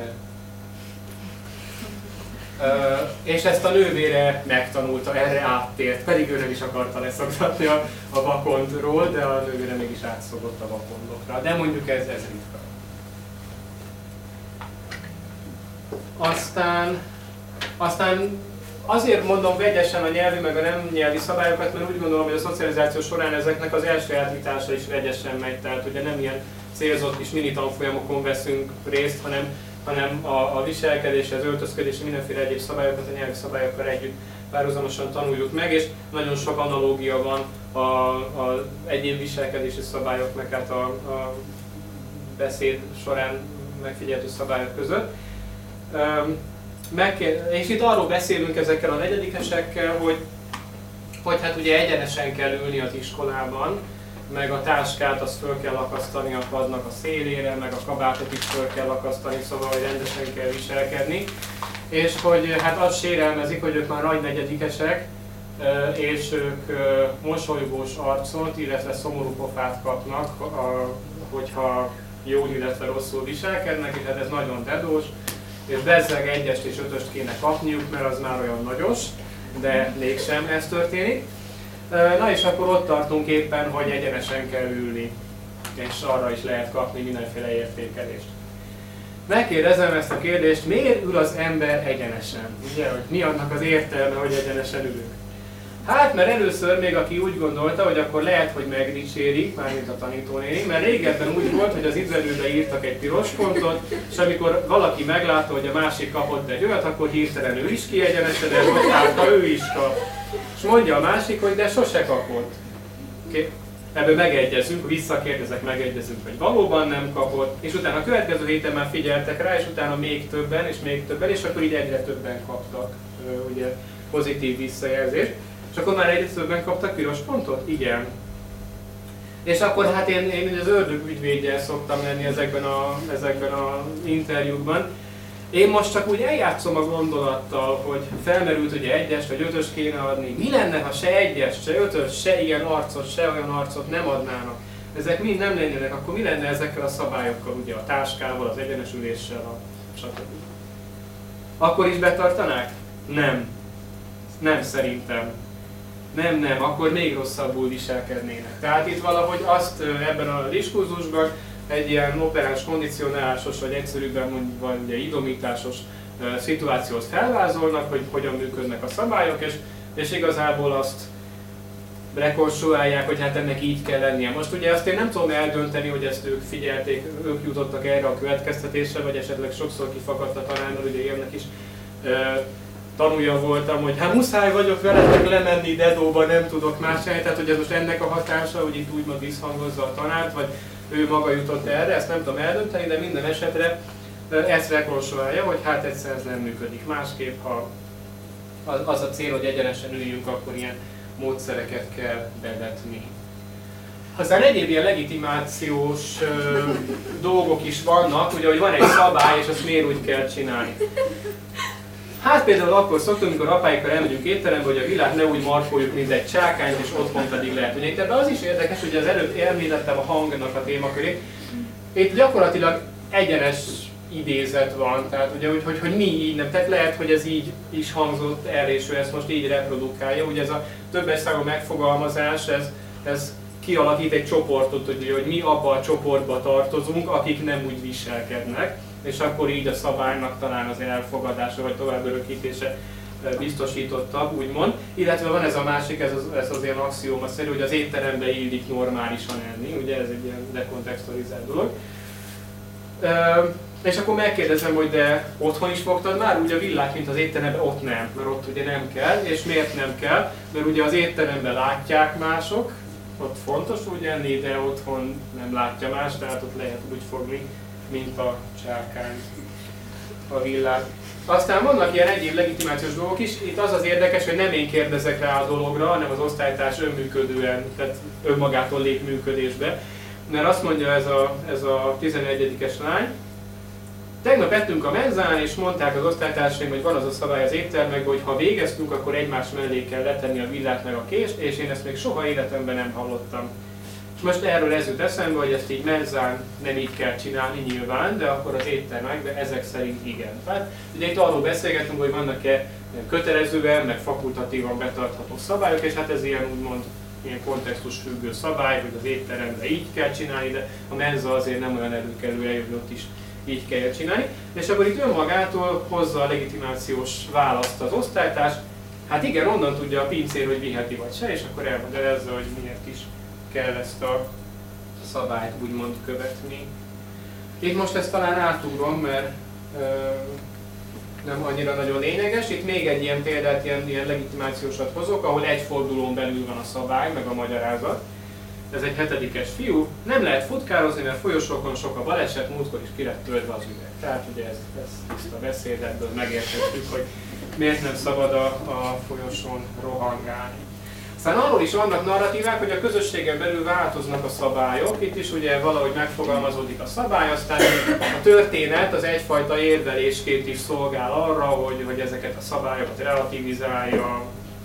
és ezt a nővére megtanulta, erre áttért, pedig ő nem is akarta leszoktatni a, a vakondról, de a nővére mégis átszokott a vakondokra. De mondjuk ez, ez ritka. Aztán, aztán azért mondom vegyesen a nyelvi meg a nem nyelvi szabályokat, mert úgy gondolom, hogy a szocializáció során ezeknek az elsajátítása is vegyesen megy, tehát ugye nem ilyen célzott kis mini tanfolyamokon veszünk részt, hanem, hanem a, a viselkedés, az öltözködés, mindenféle egyéb szabályokat a nyelvi szabályokkal együtt párhuzamosan tanuljuk meg, és nagyon sok analógia van az egyéb viselkedési szabályok, meg hát a, a beszéd során megfigyelhető szabályok között. Megkér, és itt arról beszélünk ezekkel a negyedikesekkel, hogy, hogy hát ugye egyenesen kell ülni az iskolában, meg a táskát azt föl kell akasztani a padnak a szélére, meg a kabátot is föl kell akasztani, szóval hogy rendesen kell viselkedni. És hogy hát azt sérelmezik, hogy ők már nagy negyedikesek, és ők mosolygós arcot, illetve szomorú pofát kapnak, hogyha jól, illetve rosszul viselkednek, és hát ez nagyon dedós. És bezzeg egyest és ötöst kéne kapniuk, mert az már olyan nagyos, de mégsem ez történik. Na és akkor ott tartunk éppen, hogy egyenesen kell ülni, és arra is lehet kapni mindenféle értékelést. Megkérdezem ezt a kérdést, miért ül az ember egyenesen? Ugye, hogy mi annak az értelme, hogy egyenesen ülünk? Hát, mert először még aki úgy gondolta, hogy akkor lehet, hogy megdicsérik, mármint a tanítónéni, mert régebben úgy volt, hogy az idvelőbe írtak egy piros pontot, és amikor valaki meglátta, hogy a másik kapott egy olyat, akkor hirtelen ő is kiegyenesedett, hogy hát, ő is kap. És mondja a másik, hogy de sose kapott. Okay. Ebből megegyezünk, visszakérdezek, megegyezünk, hogy valóban nem kapott, és utána a következő héten már figyeltek rá, és utána még többen, és még többen, és akkor így egyre többen kaptak ugye, pozitív visszajelzést. És akkor már egyre többen kaptak piros pontot? Igen. És akkor hát én, én az ördög ügyvédjel szoktam lenni ezekben a, ezekben a interjúkban. Én most csak úgy eljátszom a gondolattal, hogy felmerült ugye egyest vagy ötöst kéne adni. Mi lenne, ha se egyest, se ötöst, se ilyen arcot, se olyan arcot nem adnának? Ezek mind nem lennének, akkor mi lenne ezekkel a szabályokkal, ugye a táskával, az egyenesüléssel, a stb. Akkor is betartanák? Nem. Nem szerintem. Nem, nem, akkor még rosszabbul viselkednének. Tehát itt valahogy azt ebben a diskurzusban egy ilyen operáns kondicionálásos, vagy egyszerűbben mondjuk vagy idomításos szituációt felvázolnak, hogy hogyan működnek a szabályok, és, és igazából azt rekonstruálják, hogy hát ennek így kell lennie. Most ugye azt én nem tudom eldönteni, hogy ezt ők figyelték, ők jutottak erre a következtetésre, vagy esetleg sokszor kifakadt a tanár, mert ugye ilyennek is e, tanulja voltam, hogy hát muszáj vagyok veletek lemenni dedóba, nem tudok más csinálni, tehát hogy ez most ennek a hatása, hogy itt úgymond visszhangozza a tanárt, vagy ő maga jutott erre, ezt nem tudom eldönteni, de minden esetre ezt rekonstruálja, hogy hát egyszer ez nem működik. Másképp, ha az a cél, hogy egyenesen üljünk, akkor ilyen módszereket kell bevetni. Aztán egyéb ilyen legitimációs ö, dolgok is vannak, ugye, hogy van egy szabály, és azt miért úgy kell csinálni. Hát például akkor szoktunk, amikor apáikkal elmegyünk étterembe, hogy a világ ne úgy markoljuk, mint egy csákányt, és otthon pedig lehet. Ugye itt ebben az is érdekes, hogy az előtt említettem a hangnak a témakörét. Itt gyakorlatilag egyenes idézet van, tehát ugye, hogy, hogy, hogy mi így nem, tehát lehet, hogy ez így is hangzott el, és ő ezt most így reprodukálja. Ugye ez a többes számú megfogalmazás, ez, ez kialakít egy csoportot, ugye, hogy mi abba a csoportba tartozunk, akik nem úgy viselkednek, és akkor így a szabálynak talán az elfogadása vagy tovább örökítése biztosítottabb, úgymond. Illetve van ez a másik, ez az, ez az ilyen axióma-szerű, hogy az étterembe illik normálisan enni, ugye ez egy ilyen dekontextualizált dolog. És akkor megkérdezem, hogy de otthon is fogtad már? Ugye a villát, mint az étteremben, ott nem, mert ott ugye nem kell. És miért nem kell? Mert ugye az étteremben látják mások, ott fontos úgy enni, de otthon nem látja más, tehát ott lehet úgy fogni, mint a csákány a villát. Aztán vannak ilyen egyéb legitimációs dolgok is. Itt az az érdekes, hogy nem én kérdezek rá a dologra, hanem az osztálytárs önműködően, tehát önmagától lép működésbe. Mert azt mondja ez a, ez a tizenegyedikes lány, tegnap ettünk a menzán, és mondták az osztálytársaim, hogy van az a szabály az éttermekben, hogy ha végeztünk, akkor egymás mellé kell letenni a villát meg a kést, és én ezt még soha életemben nem hallottam. És most erről ez jut eszembe, hogy ezt így menzán nem így kell csinálni nyilván, de akkor az éttermekben ezek szerint igen. Tehát ugye itt arról beszélgetünk, hogy vannak-e kötelezően, meg fakultatívan betartható szabályok, és hát ez ilyen úgymond ilyen kontextus függő szabály, hogy az étteremben így kell csinálni, de a menza azért nem olyan előkelő, hogy ott is így kell csinálni. És akkor itt önmagától hozza a legitimációs választ az osztálytárs. Hát igen, onnan tudja a pincér, hogy viheti vagy se, és akkor elmagyarázza, hogy miért is kell ezt a szabályt úgymond követni. Itt most ezt talán átugrom, mert ö, nem annyira nagyon lényeges. Itt még egy ilyen példát, ilyen, ilyen legitimációsat hozok, ahol egy fordulón belül van a szabály, meg a magyarázat. Ez egy hetedikes fiú, nem lehet futkározni, mert folyosókon sok a baleset, múltkor is ki lett töltve az üveg. Tehát ugye ez, ez tiszta beszéd, ebből megértettük, hogy miért nem szabad a, a folyosón rohangálni. Aztán arról is vannak narratívák, hogy a közösségen belül változnak a szabályok, itt is ugye valahogy megfogalmazódik a szabály, aztán a történet az egyfajta érvelésként is szolgál arra, hogy, hogy ezeket a szabályokat relativizálja,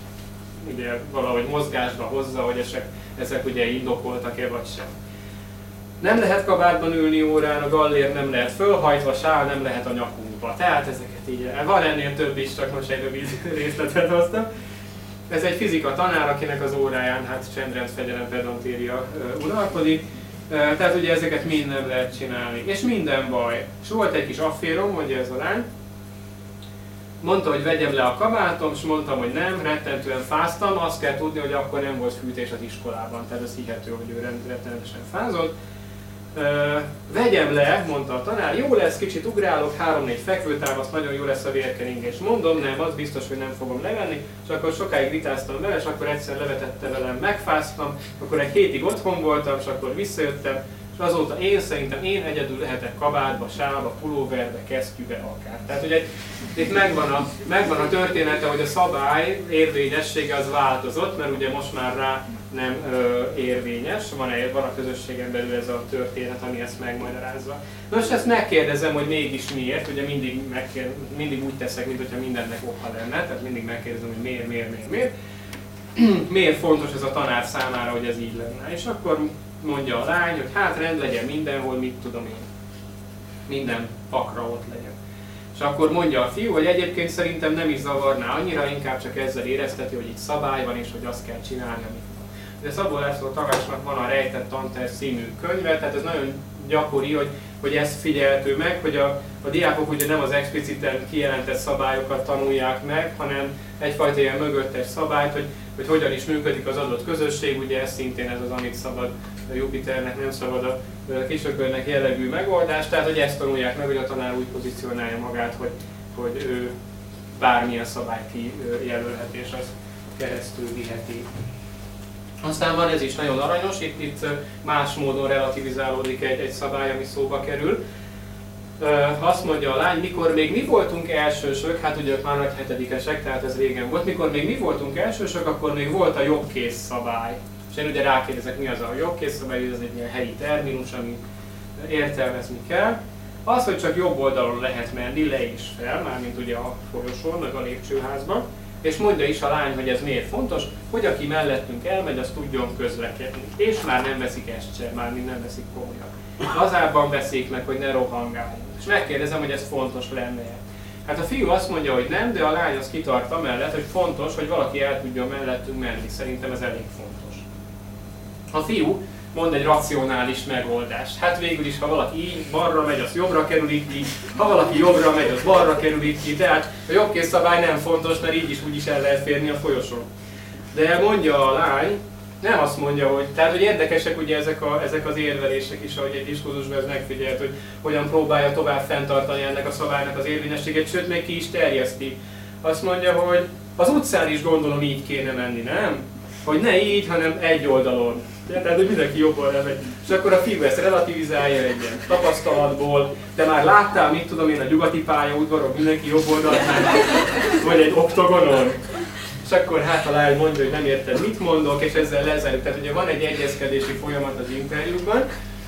ugye valahogy mozgásba hozza, hogy ezek, ezek ugye indokoltak-e vagy sem. Nem lehet kabátban ülni órán, a gallér nem lehet fölhajtva, sál nem lehet a nyakunkba. Tehát ezeket így, van ennél több is, csak most egy rövid részletet hoztam. Ez egy fizika tanár, akinek az óráján hát csendrend, fegyelem, pedantéria uralkodik. Tehát ugye ezeket mind nem lehet csinálni. És minden baj. És volt egy kis afférom, mondja ez a lány. Mondta, hogy vegyem le a kabátom, és mondtam, hogy nem, rettentően fáztam. Azt kell tudni, hogy akkor nem volt fűtés az iskolában, tehát ez hihető, hogy ő rettenetesen fázott. Uh, vegyem le, mondta a tanár, jó lesz, kicsit ugrálok, három-négy fekvőtámaszt, nagyon jó lesz a vérkeringés. Mondom, nem, az biztos, hogy nem fogom levenni, és akkor sokáig vitáztam vele, és akkor egyszer levetette velem, megfáztam, akkor egy hétig otthon voltam, és akkor visszajöttem, és azóta én szerintem én egyedül lehetek kabátba, sálba, pulóverbe, kesztyűbe, akár. Tehát ugye itt megvan a, megvan a története, hogy a szabály érvényessége az változott, mert ugye most már rá nem ö, érvényes, van, egy, van a közösségen belül ez a történet, ami ezt megmagyarázza. Most ezt megkérdezem, hogy mégis miért, ugye mindig, megkér, mindig úgy teszek, mintha mindennek oka lenne, tehát mindig megkérdezem, hogy miért, miért, miért, miért. Miért fontos ez a tanár számára, hogy ez így lenne. És akkor mondja a lány, hogy hát rend legyen mindenhol, mit tudom én. Minden pakra ott legyen. És És akkor mondja a fiú, hogy egyébként szerintem nem is zavarná annyira, inkább csak ezzel érezteti, hogy itt szabály van és hogy azt kell csinálni, amit van. De Szabó László Takácsnak van a Rejtett Tanterv című könyve, tehát ez nagyon gyakori, hogy, hogy ezt figyelhető meg, hogy a, a diákok ugye nem az expliciten kijelentett szabályokat tanulják meg, hanem egyfajta ilyen mögöttes szabályt, hogy, hogy hogyan is működik az adott közösség, ugye ez szintén ez az, amit szabad a Jupiternek, nem szabad a kisökörnek jellegű megoldás, tehát hogy ezt tanulják meg, hogy a tanár úgy pozícionálja magát, hogy, hogy ő bármilyen szabályt kijelölhet és azt keresztül viheti. Aztán van ez is nagyon aranyos, itt, itt más módon relativizálódik egy, egy szabály, ami szóba kerül. Azt mondja a lány, mikor még mi voltunk elsősök, hát ugye ők már nagy hetedikesek, tehát ez régen volt, mikor még mi voltunk elsősök, akkor még volt a jobbkész szabály. És én ugye rákérdezek, mi az a jobbkész szabály, ez egy ilyen helyi terminus, amit értelmezni kell. Az, hogy csak jobb oldalon lehet menni, le és fel, mármint ugye a folyosón, meg a lépcsőházban. És mondja is a lány, hogy ez miért fontos, hogy aki mellettünk elmegy, az tudjon közlekedni. És már nem veszik ezt sem, mármint nem veszik komolyan. Lazábban veszik meg, hogy ne rohangáljunk. És megkérdezem, hogy ez fontos lenne-e. Hát a fiú azt mondja, hogy nem, de a lány az kitart amellett, hogy fontos, hogy valaki el tudjon mellettünk menni. Szerintem ez elég fontos. A fiú mond egy racionális megoldást. Hát végül is, ha valaki így balra megy, az jobbra kerül így, ha valaki jobbra megy, az balra kerül így, tehát a jobbkész szabály nem fontos, mert így is úgy is el lehet férni a folyosón. De mondja a lány, nem azt mondja, hogy, tehát hogy érdekesek ugye ezek, a, ezek az érvelések is, ahogy egy diskurzusban ez megfigyelt, hogy hogyan próbálja tovább fenntartani ennek a szabálynak az érvényességet, sőt még ki is terjeszti. Azt mondja, hogy az utcán is gondolom így kéne menni, nem? Hogy ne így, hanem egy oldalon. Tehát, hogy mindenki jobb oldalon megy. És akkor a fiú ezt relativizálja egy ilyen tapasztalatból. Te már láttál, mit tudom én, a nyugati pályaudvaron mindenki jobb oldalon megy, vagy egy oktogonon. És akkor hát a lány mondja, hogy nem érted, mit mondok, és ezzel lezárjuk. Tehát ugye van egy egyezkedési folyamat az interjúban,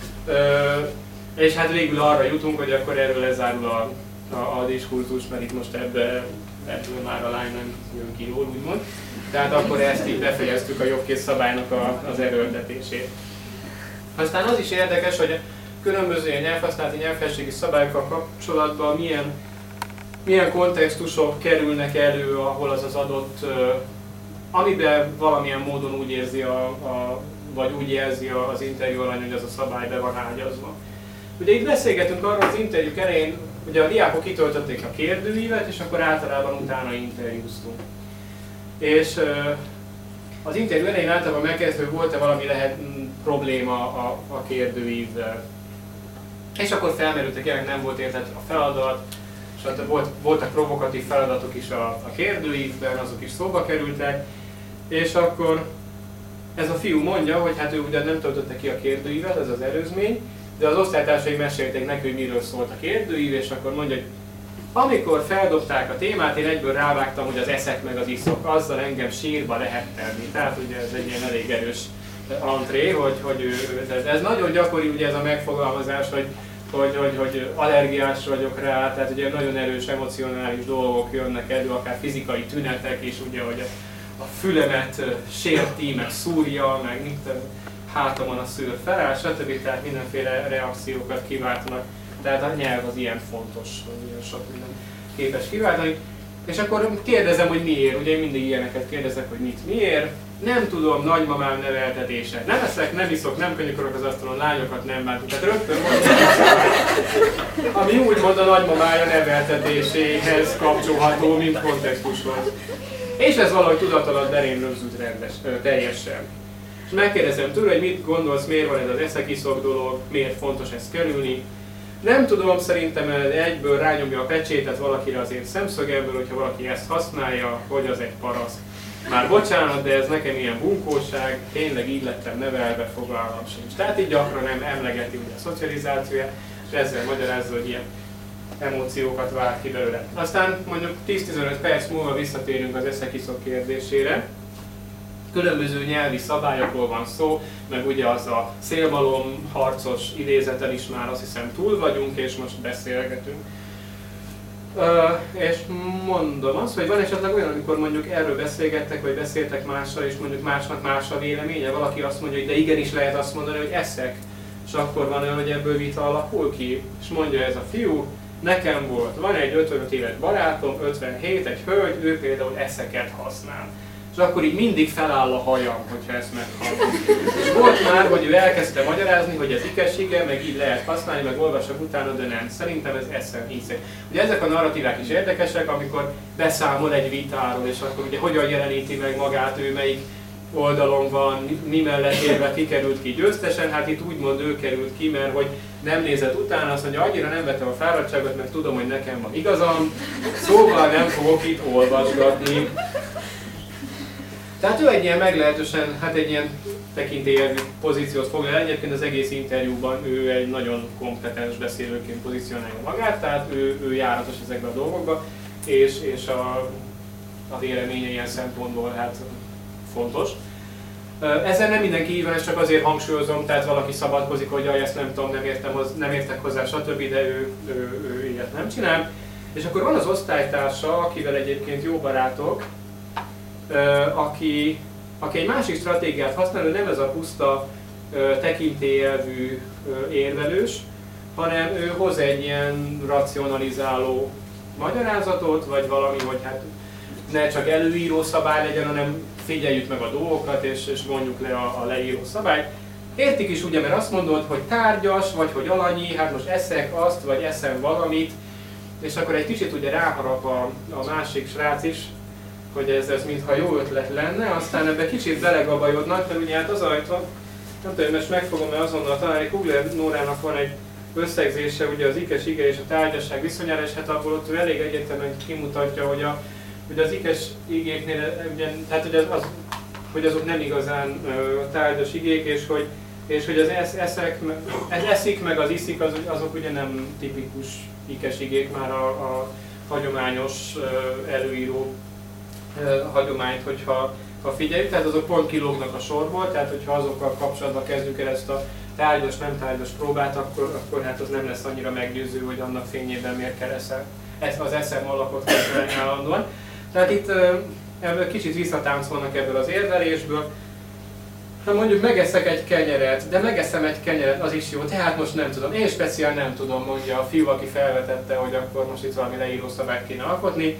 és hát végül arra jutunk, hogy akkor erről lezárul a, a, a diskurzus, mert itt most ebbe, ebből már a lány nem jön ki jól, úgymond. Tehát akkor ezt így befejeztük a jobbkész szabálynak a, az erőltetését. Aztán az is érdekes, hogy a különböző nyelvhasználati nyelvfejlesztési szabályokkal kapcsolatban milyen, milyen kontextusok kerülnek elő, ahol az az adott, amiben valamilyen módon úgy érzi, a, a, vagy úgy jelzi az interjú alany, hogy az a szabály be van ágyazva. Ugye itt beszélgetünk arról az interjúk elején, ugye a diákok kitöltötték a kérdőívet, és akkor általában utána interjúztunk. És az interjú elején általában megkérdezte, hogy volt-e valami lehet probléma a, a kérdőívvel. És akkor felmerültek, jelenleg nem volt érthető a feladat, és volt, voltak provokatív feladatok is a, a kérdőívben, azok is szóba kerültek, és akkor ez a fiú mondja, hogy hát ő ugyan nem töltötte ki a kérdőívet, ez az előzmény, de az osztálytársai mesélték neki, hogy miről szólt a kérdőív, és akkor mondja, hogy amikor feldobták a témát, én egyből rávágtam, hogy az eszek meg az iszok, azzal engem sírba lehet tenni. Tehát ugye ez egy ilyen elég erős antré, hogy, hogy ő, ez, ez nagyon gyakori ugye ez a megfogalmazás, hogy, hogy, hogy, hogy allergiás vagyok rá, tehát ugye nagyon erős emocionális dolgok jönnek elő, akár fizikai tünetek is, ugye, hogy a, a fülemet sérti, meg szúrja, meg mit, hátamon a szőr feláll, stb. Tehát mindenféle reakciókat kiváltanak. Tehát a nyelv az ilyen fontos, hogy ilyen sok minden képes kiváltani. És akkor kérdezem, hogy miért. Ugye én mindig ilyeneket kérdezek, hogy mit miért. Nem tudom, nagymamám neveltetése. Nem eszek, nem iszok, nem könyökölök az asztalon, lányokat nem bántunk. Tehát rögtön mondom, ami úgymond a nagymamája neveltetéséhez kapcsolható, mint kontextushoz. És ez valahogy tudatalatt derén rögzült rendes, teljesen. És megkérdezem tőle, hogy mit gondolsz, miért van ez az eszek-iszok dolog, miért fontos ezt kerülni. Nem tudom, szerintem egyből rányomja a pecsétet valakire az én szemszögemből, hogyha valaki ezt használja, hogy az egy paraszt. Már bocsánat, de ez nekem ilyen bunkóság, tényleg így lettem nevelve, fogalmam sincs. Tehát így gyakran nem emlegeti ugye a szocializációját, és ezzel magyarázza, hogy ilyen emóciókat vált ki belőle. Aztán mondjuk tíz-tizenöt perc múlva visszatérünk az eszek-iszok kérdésére. Különböző nyelvi szabályokról van szó, meg ugye az a szélmalom harcos idézeten is már azt hiszem túl vagyunk, és most beszélgetünk. Uh, és mondom azt, hogy van esetleg olyan, amikor mondjuk erről beszélgettek, vagy beszéltek mással, és mondjuk másnak más a véleménye, valaki azt mondja, hogy de igenis lehet azt mondani, hogy eszek, és akkor van olyan, hogy ebből vita alakul ki, és mondja ez a fiú, nekem volt, van egy ötvenöt éves barátom, ötvenhét, egy hölgy, ő például eszeket használ. És akkor így mindig feláll a hajam, hogyha ezt meghallom. És volt már, hogy ő elkezdte magyarázni, hogy ez ikessége, meg így lehet használni, meg olvasok utána, de nem. Szerintem ez eszem hiszek. Ugye ezek a narratívák is érdekesek, amikor beszámol egy vitáról, és akkor ugye hogyan jeleníti meg magát, ő melyik oldalon van, mi mellett érve kikerült ki győztesen, hát itt úgymond ő került ki, mert hogy nem nézett utána, azt mondja, annyira nem vettem a fáradtságot, mert tudom, hogy nekem van igazam, szóval nem fogok itt olvasgatni. Tehát ő egy ilyen meglehetősen, hát egy ilyen tekintélyelvű pozíciót foglal. Egyébként az egész interjúban ő egy nagyon kompetens beszélőként pozícionálja magát, tehát ő, ő járatos ezekben a dolgokban, és, és a, a véleménye ilyen szempontból hát fontos. Ezzel nem mindenki így van, ezt csak azért hangsúlyozom, tehát valaki szabadkozik, hogy jaj, ezt nem tudom, nem, értem, az, nem értek hozzá, stb., de ő, ő, ő ilyet nem csinál. És akkor van az osztálytársa, akivel egyébként jó barátok, aki, aki egy másik stratégiát használ, ő nem ez a puszta tekintélyelvű érvelős, hanem ő hoz egy ilyen racionalizáló magyarázatot, vagy valami, hogy hát ne csak előíró szabály legyen, hanem figyeljük meg a dolgokat, és, és mondjuk le a, a leíró szabályt. Értik is ugye, mert azt mondod, hogy tárgyas, vagy hogy alanyi, hát most eszek azt, vagy eszem valamit, és akkor egy kicsit ugye ráharap a, a másik srác is, hogy ez, ez mintha jó ötlet lenne, aztán ebbe kicsit belegabajodnak, mert ugye hát az ajtó, nem tudom, most megfogom-e azonnal találni, Kugler Nórának van egy összegzése ugye az ikes ige és a tárgyasság viszonyára, és hát abból ott ő elég egyértelműen kimutatja, hogy, a, hogy az ikes igéknél, ugye, tehát hogy, az, az, hogy azok nem igazán uh, tárgyas igék, és hogy, és hogy az esz, eszek, ez eszik meg az iszik, az, azok ugye nem tipikus ikes igék, már a, a hagyományos uh, előíró hagyományt, hogyha ha figyeljük, tehát azok pont kilógnak a sorból, tehát hogyha azokkal kapcsolatban kezdjük el ezt a tárgyas, nem tárgyas próbát, akkor, akkor hát az nem lesz annyira meggyőző, hogy annak fényében miért kell eszem, az eszem alakot kezelni állandóan. Tehát itt ebből kicsit visszatáncolnak ebből az érvelésből. Ha mondjuk megeszek egy kenyeret, de megeszem egy kenyeret, az is jó, tehát most nem tudom, én speciál nem tudom, mondja a fiú, aki felvetette, hogy akkor most itt valami leíró szabályt kéne alkotni.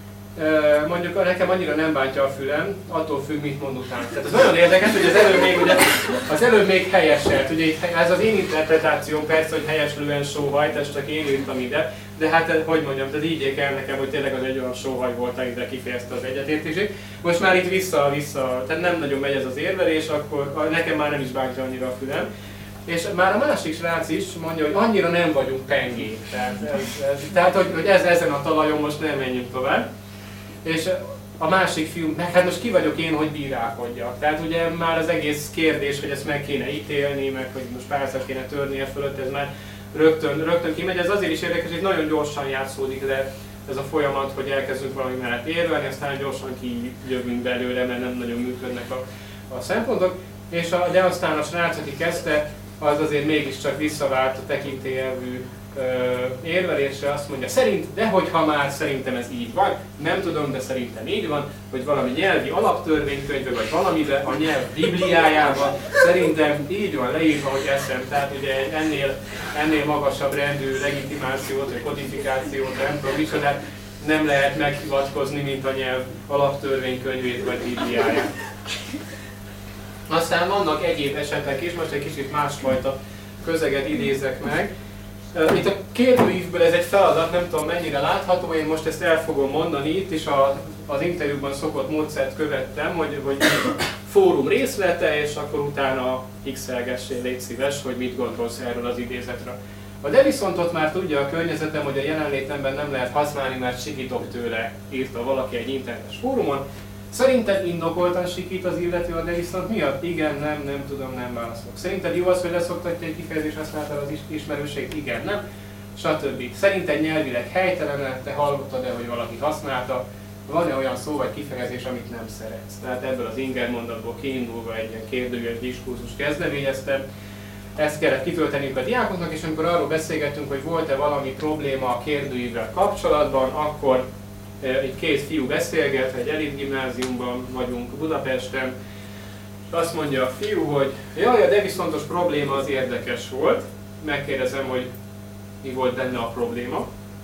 Mondjuk nekem annyira nem bántja a fülem, attól függ, mit mond utána. Tehát ez nagyon érdekes, hogy az előbb még, ugye, az előbb még helyeselt. Ugye ez az én interpretációm persze, hogy helyeslően sóhajt, ezt csak én írtam ide, de hát hogy mondjam, tehát így kell nekem, hogy tényleg az egy olyan sóhaj volt, ide kifejezte az egyetértését. Most már itt vissza-vissza, tehát nem nagyon megy ez az érvelés, akkor nekem már nem is bántja annyira a fülem. És már a másik srác is mondja, hogy annyira nem vagyunk pengék. Tehát, ez, ez, tehát hogy, hogy ez, ezen a talajon most nem menjünk tovább. És a másik fiú, meg hát most ki vagyok én, hogy bírálkodjak. Tehát ugye már az egész kérdés, hogy ezt meg kéne ítélni, meg hogy most párszat kéne törnie fölött, ez már rögtön, rögtön kimegy. Ez azért is érdekes, hogy nagyon gyorsan játszódik le ez a folyamat, hogy elkezdünk valami mellett érvelni, aztán gyorsan kijövünk belőle, mert nem nagyon működnek a, a szempontok. És a, de aztán a srác, aki kezdte, az azért mégiscsak visszavált a tekintélyelvű érvelésre, azt mondja, szerint, de hogyha már szerintem ez így van, nem tudom, de szerintem így van, hogy valami nyelvi alaptörvénykönyvbe, vagy valamibe, a nyelv bibliájában, szerintem így van leírva, hogy eszem, tehát ugye ennél, ennél magasabb rendű legitimációt, vagy kodifikációt, nem tudom micsodát, nem lehet meghivatkozni, mint a nyelv alaptörvénykönyvét, vagy bibliáját. Aztán vannak egyéb esetek is, most egy kicsit másfajta közeget idézek meg. Itt a kérdőívből ez egy feladat, nem tudom mennyire látható, én most ezt el fogom mondani, itt is a, az interjúban szokott módszert követtem, hogy, hogy fórum részlete, és akkor utána x-elgessél, légy szíves, hogy mit gondolsz erről az idézetről. A de viszont ott már tudja a környezetem, hogy a jelenlétemben nem lehet használni, mert sikítok tőle, írta valaki egy internetes fórumon. Szerinted indokoltan sikít az illető a de viszont miatt? Igen, nem, nem tudom, nem válaszolok. Szerinted jó az, hogy leszoktatja egy kifejezés használtál az ismerőség? Igen, nem? Stb. Szerinted nyelvileg helytelen, te hallottad-e, hogy valaki használta? Van-e olyan szó vagy kifejezés, amit nem szeretsz? Tehát ebből az inger mondatból kiindulva egy ilyen kérdőjes diskurzus kezdeményeztem. Ezt kellett kitölteniük a diákoknak, és amikor arról beszélgettünk, hogy volt-e valami probléma a kérdőívvel kapcsolatban, akkor itt két fiú beszélget, egy elit gimnáziumban vagyunk Budapesten, és azt mondja a fiú, hogy jaj, a de viszontos probléma az érdekes volt. Megkérdezem, hogy mi volt benne a probléma.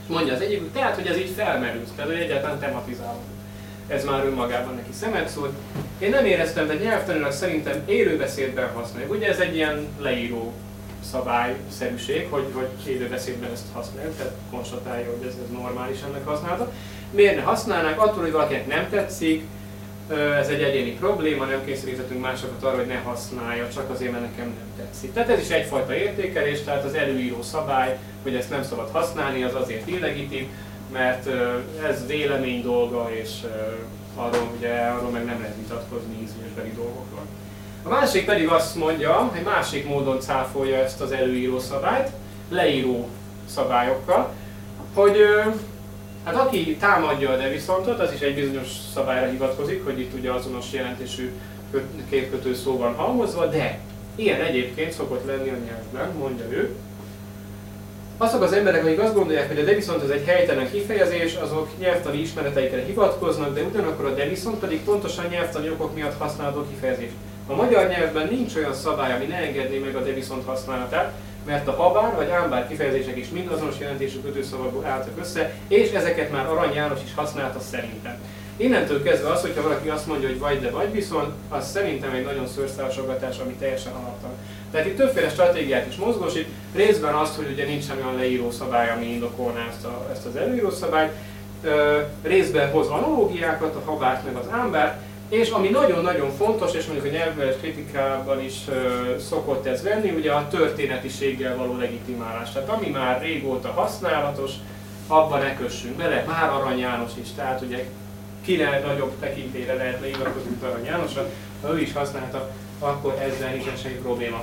Mondja az egyik, tehát hogy ez így felmerült, tehát hogy egyáltalán tematizálódott. Ez már önmagában neki szemet szólt. Én nem éreztem, de nyelvtanilag szerintem élőbeszédben használjuk. Ugye ez egy ilyen leíró szabályszerűség, hogy, hogy élőbeszédben ezt használjuk, tehát konstatálja, hogy ez, ez normális ennek használata. Miért ne használnák? Attól, hogy valakinek nem tetszik, ez egy egyéni probléma, nem kényszeríthetünk másokat arra, hogy ne használja, csak azért, mert nekem nem tetszik. Tehát ez is egyfajta értékelés, tehát az előíró szabály, hogy ezt nem szabad használni, az azért illegitim, mert ez vélemény dolga, és arról, ugye, arról meg nem lehet vitatkozni ízlésbeli dolgokról. A másik pedig azt mondja, hogy másik módon cáfolja ezt az előíró szabályt, leíró szabályokkal, hogy hát aki támadja a de viszontot, az is egy bizonyos szabályra hivatkozik, hogy itt ugye azonos jelentésű két kötő szó van halmozva, de ilyen egyébként szokott lenni a nyelvben, mondja ő. Azok az emberek, akik azt gondolják, hogy a de viszont az egy helytelen kifejezés, azok nyelvtani ismereteikre hivatkoznak, de ugyanakkor a de viszont pedig pontosan nyelvtani okok miatt használható kifejezés. A magyar nyelvben nincs olyan szabály, ami ne engedné meg a de viszont használatát, mert a habár vagy ámbár kifejezések is mind azonos jelentésű kötőszavakból álltak össze, és ezeket már Arany János is használta szerintem. Innentől kezdve az, hogyha valaki azt mondja, hogy vagy de vagy viszont, az szerintem egy nagyon szőrszálasogatás, ami teljesen alaptalan. Tehát itt többféle stratégiát is mozgósít, részben azt, hogy ugye nincsen olyan leíró szabály, ami indokolná ezt, a, ezt az előíró szabályt, részben hoz analógiákat, a habárt meg az ámbárt, és ami nagyon-nagyon fontos, és mondjuk a nyelvveles kritikában is uh, szokott ez venni, ugye a történetiséggel való legitimálás. Tehát ami már régóta használatos, abban ne kössünk bele, már Arany János is, tehát ugye kire nagyobb tekintélyre lehetne hivatkozni Arany Jánosra, ha ő is használta, akkor ezzel nincsen semmi probléma.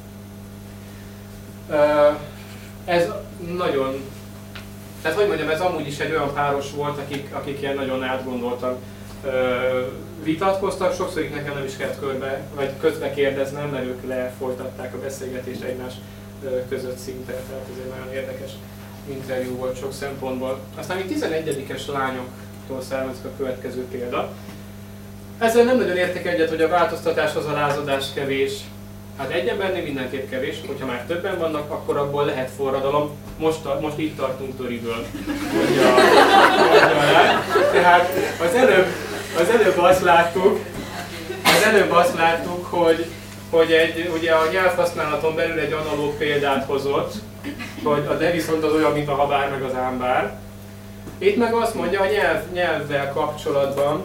Uh, ez nagyon, tehát hogy mondjam, ez amúgy is egy olyan páros volt, akik, akik ilyen nagyon átgondoltan vitatkoztak, sokszor itt nekem nem is kellett körbe, vagy közbe kérdeznem, mert ők lefolytatták a beszélgetést egymás között szinte, tehát ez egy nagyon érdekes interjú volt sok szempontból. Aztán még tizenegyedikes lányoktól származik a következő példa. Ezzel nem nagyon értek egyet, hogy a változtatáshoz a lázadás kevés. Hát egy embernél mindenképp kevés, hogyha már többen vannak, akkor abból lehet forradalom. Most, a, most itt tartunk Töriből, mondja, mondja rá. Tehát az előbb, az előbb azt láttuk, az előbb azt láttuk, hogy, hogy egy, ugye a nyelvhasználaton belül egy analóg példát hozott, hogy a de viszont az olyan, mint a habár meg az ámbár. Itt meg azt mondja, a nyelv, nyelvvel kapcsolatban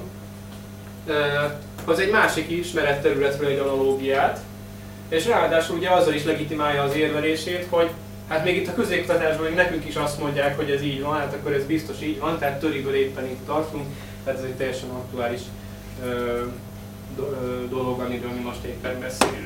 az egy másik ismeretterületről egy analógiát, és ráadásul ugye azzal is legitimálja az érvelését, hogy hát még itt a középkutatásban még nekünk is azt mondják, hogy ez így van, hát akkor ez biztos így van, tehát Töriből éppen itt tartunk, tehát ez egy teljesen aktuális ö, do, ö, dolog, amiről mi most éppen beszélünk.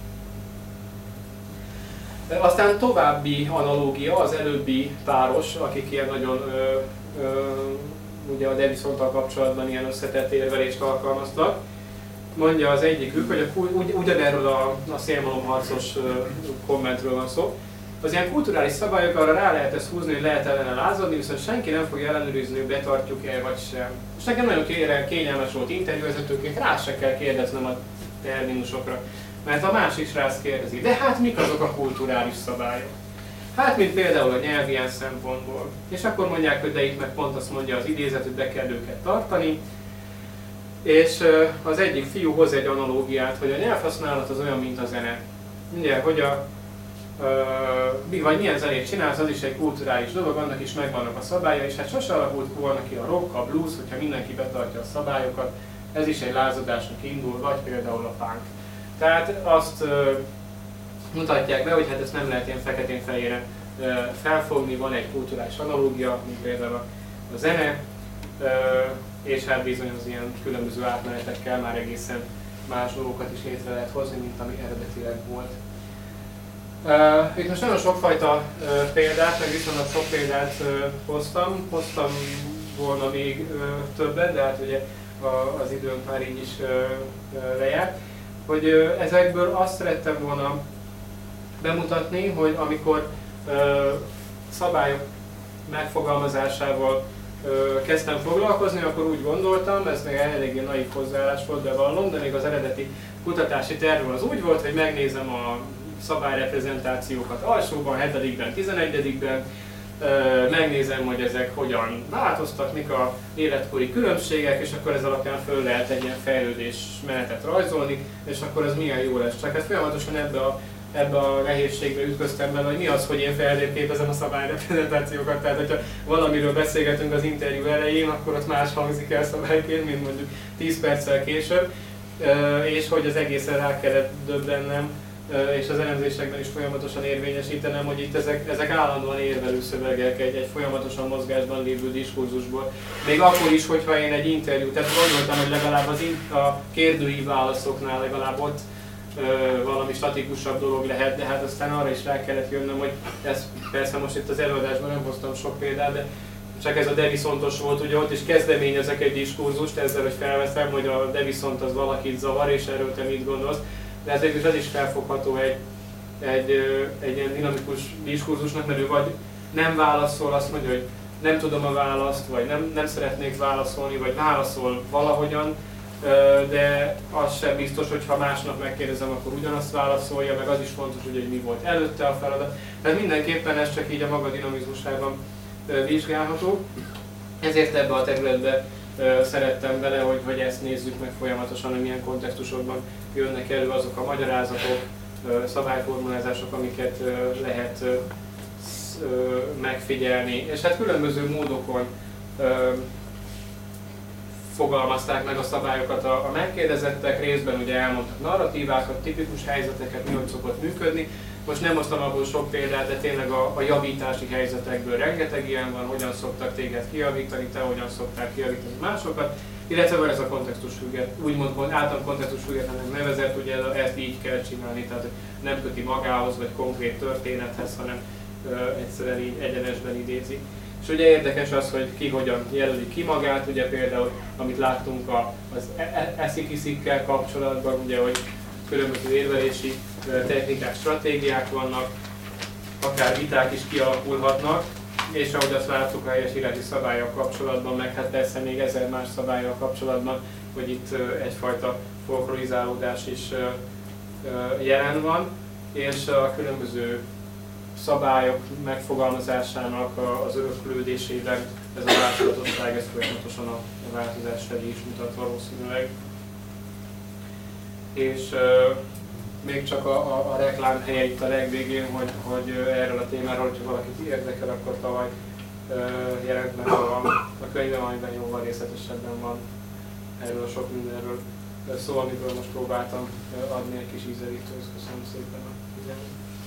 Aztán további analógia, az előbbi páros, akik ilyen nagyon ö, ö, ugye a de viszonttal kapcsolatban ilyen összetett érvelést alkalmaztak. Mondja az egyikük, hogy a, ugy, ugyanerről a, a szélmalomharcos kommentről van szó. Az ilyen kulturális szabályok arra rá lehet ezt húzni, hogy lehet ellene lázadni, viszont senki nem fogja ellenőrizni, hogy betartjuk-e vagy sem. És nekem nagyon kényelmes volt interjúvezetőként, rá se kell kérdeznem a terminusokra, mert a másik srác kérdezi. De hát mik azok a kulturális szabályok? Hát, mint például a nyelv ilyen szempontból. És akkor mondják, hogy de itt meg pont azt mondja az idézet, hogy be kell őket tartani. És az egyik fiú hoz egy analógiát, hogy a nyelvhasználat az olyan, mint a zene. Ugye, hogy a, vagy milyen zenét csinálsz, az is egy kulturális dolog, annak is megvannak a szabályai, és hát sose alakult volna ki a rock, a blues, hogyha mindenki betartja a szabályokat, ez is egy lázadásnak indul, vagy például a punk. Tehát azt mutatják be, hogy hát ezt nem lehet ilyen feketén-fehérre felfogni, van egy kulturális analógia, mint például a zene, és hát bizony az ilyen különböző átmenetekkel már egészen más dolgokat is létre lehet hozni, mint ami eredetileg volt. Itt most nagyon sokfajta példát, meg viszonylag sok példát hoztam, hoztam volna még többet, de hát ugye az időnk már így is lejárt, hogy ezekből azt szerettem volna bemutatni, hogy amikor szabályok megfogalmazásával kezdtem foglalkozni, akkor úgy gondoltam, ez még eléggé naív hozzáállás volt, bevallom, de még az eredeti kutatási tervem az úgy volt, hogy megnézem a szabályreprezentációkat alsóban, hetedikben, tizenegyedikben, megnézem, hogy ezek hogyan változtak, mik a életkori különbségek, és akkor ez alapján föl lehet egy ilyen fejlődés menetet rajzolni, és akkor ez milyen jó lesz. Csak hát folyamatosan ebbe a, ebbe a nehézségbe ütköztem bele, hogy mi az, hogy én feltérképezem a szabályreprezentációkat. Tehát, hogyha valamiről beszélgetünk az interjú elején, akkor ott más hangzik el szabályként, mint mondjuk tíz perccel később, és hogy az egészen rá kellett döbbennem, és az elemzésekben is folyamatosan érvényesítenem, hogy itt ezek, ezek állandóan érvelő szövegek egy, egy folyamatosan mozgásban lévő diskurzusból. Még akkor is, hogyha én egy interjú, tehát gondoltam, hogy legalább az in, a kérdői válaszoknál legalább ott ö, valami statikusabb dolog lehet, de hát aztán arra is rá kellett jönnöm, hogy ez persze most itt az előadásban nem hoztam sok példát, de csak ez a de viszontos volt, ugye ott is kezdeményezek egy diskurzust ezzel, hogy felveszem, hogy a de viszont az valakit zavar, és erről te mit gondolsz. De ez végül az is felfogható egy, egy, egy ilyen dinamikus diskurzusnak, mert ő vagy nem válaszol, azt mondja, hogy nem tudom a választ, vagy nem, nem szeretnék válaszolni, vagy válaszol valahogyan, de az sem biztos, hogy ha másnap megkérdezem, akkor ugyanazt válaszolja, meg az is fontos, hogy mi volt előtte a feladat. Tehát mindenképpen ez csak így a maga dinamizmusában vizsgálható. Ezért ebbe a területbe szerettem bele, hogy, hogy ezt nézzük meg folyamatosan, hogy milyen kontextusokban jönnek elő azok a magyarázatok, szabályformulázások, amiket lehet megfigyelni. És hát különböző módokon fogalmazták meg a szabályokat a, a megkérdezettek, részben ugye elmondtak narratívákat, tipikus helyzeteket, mi hogy szokott működni. Most nem hoztam abból sok példát, de tényleg a, a javítási helyzetekből rengeteg ilyen van, hogyan szoktak téged kijavítani, te hogyan szoktál kijavítani másokat, illetve van ez a kontextus független, úgymond általán kontextus függetlennek nevezett, ugye ezt így kell csinálni, tehát nem köti magához vagy konkrét történethez, hanem ö, egyszerűen így egyenesben idézi. És ugye érdekes az, hogy ki hogyan jelöli ki magát, ugye például, amit láttunk a, az eszik-iszikkel kapcsolatban, ugye, hogy különböző érvelési technikák, stratégiák vannak, akár viták is kialakulhatnak, és ahogy azt láttuk a helyesírási szabállyal kapcsolatban, meg hát persze még ezer más szabállyal kapcsolatban, hogy itt egyfajta folklorizálódás is jelen van, és a különböző szabályok megfogalmazásának az öröklődésében ez a változatosság, ez folyamatosan a változás felé is mutat valószínűleg. És uh, még csak a, a, a reklám helye itt a legvégén, hogy, hogy erről a témáról, hogyha valakit érdekel, akkor tavaly uh, jelent meg a, a könyvem, amiben jóval részletesebben van erről a sok mindenről szó, amiből most próbáltam adni egy kis ízelítőt. Köszönöm szépen a figyelmet.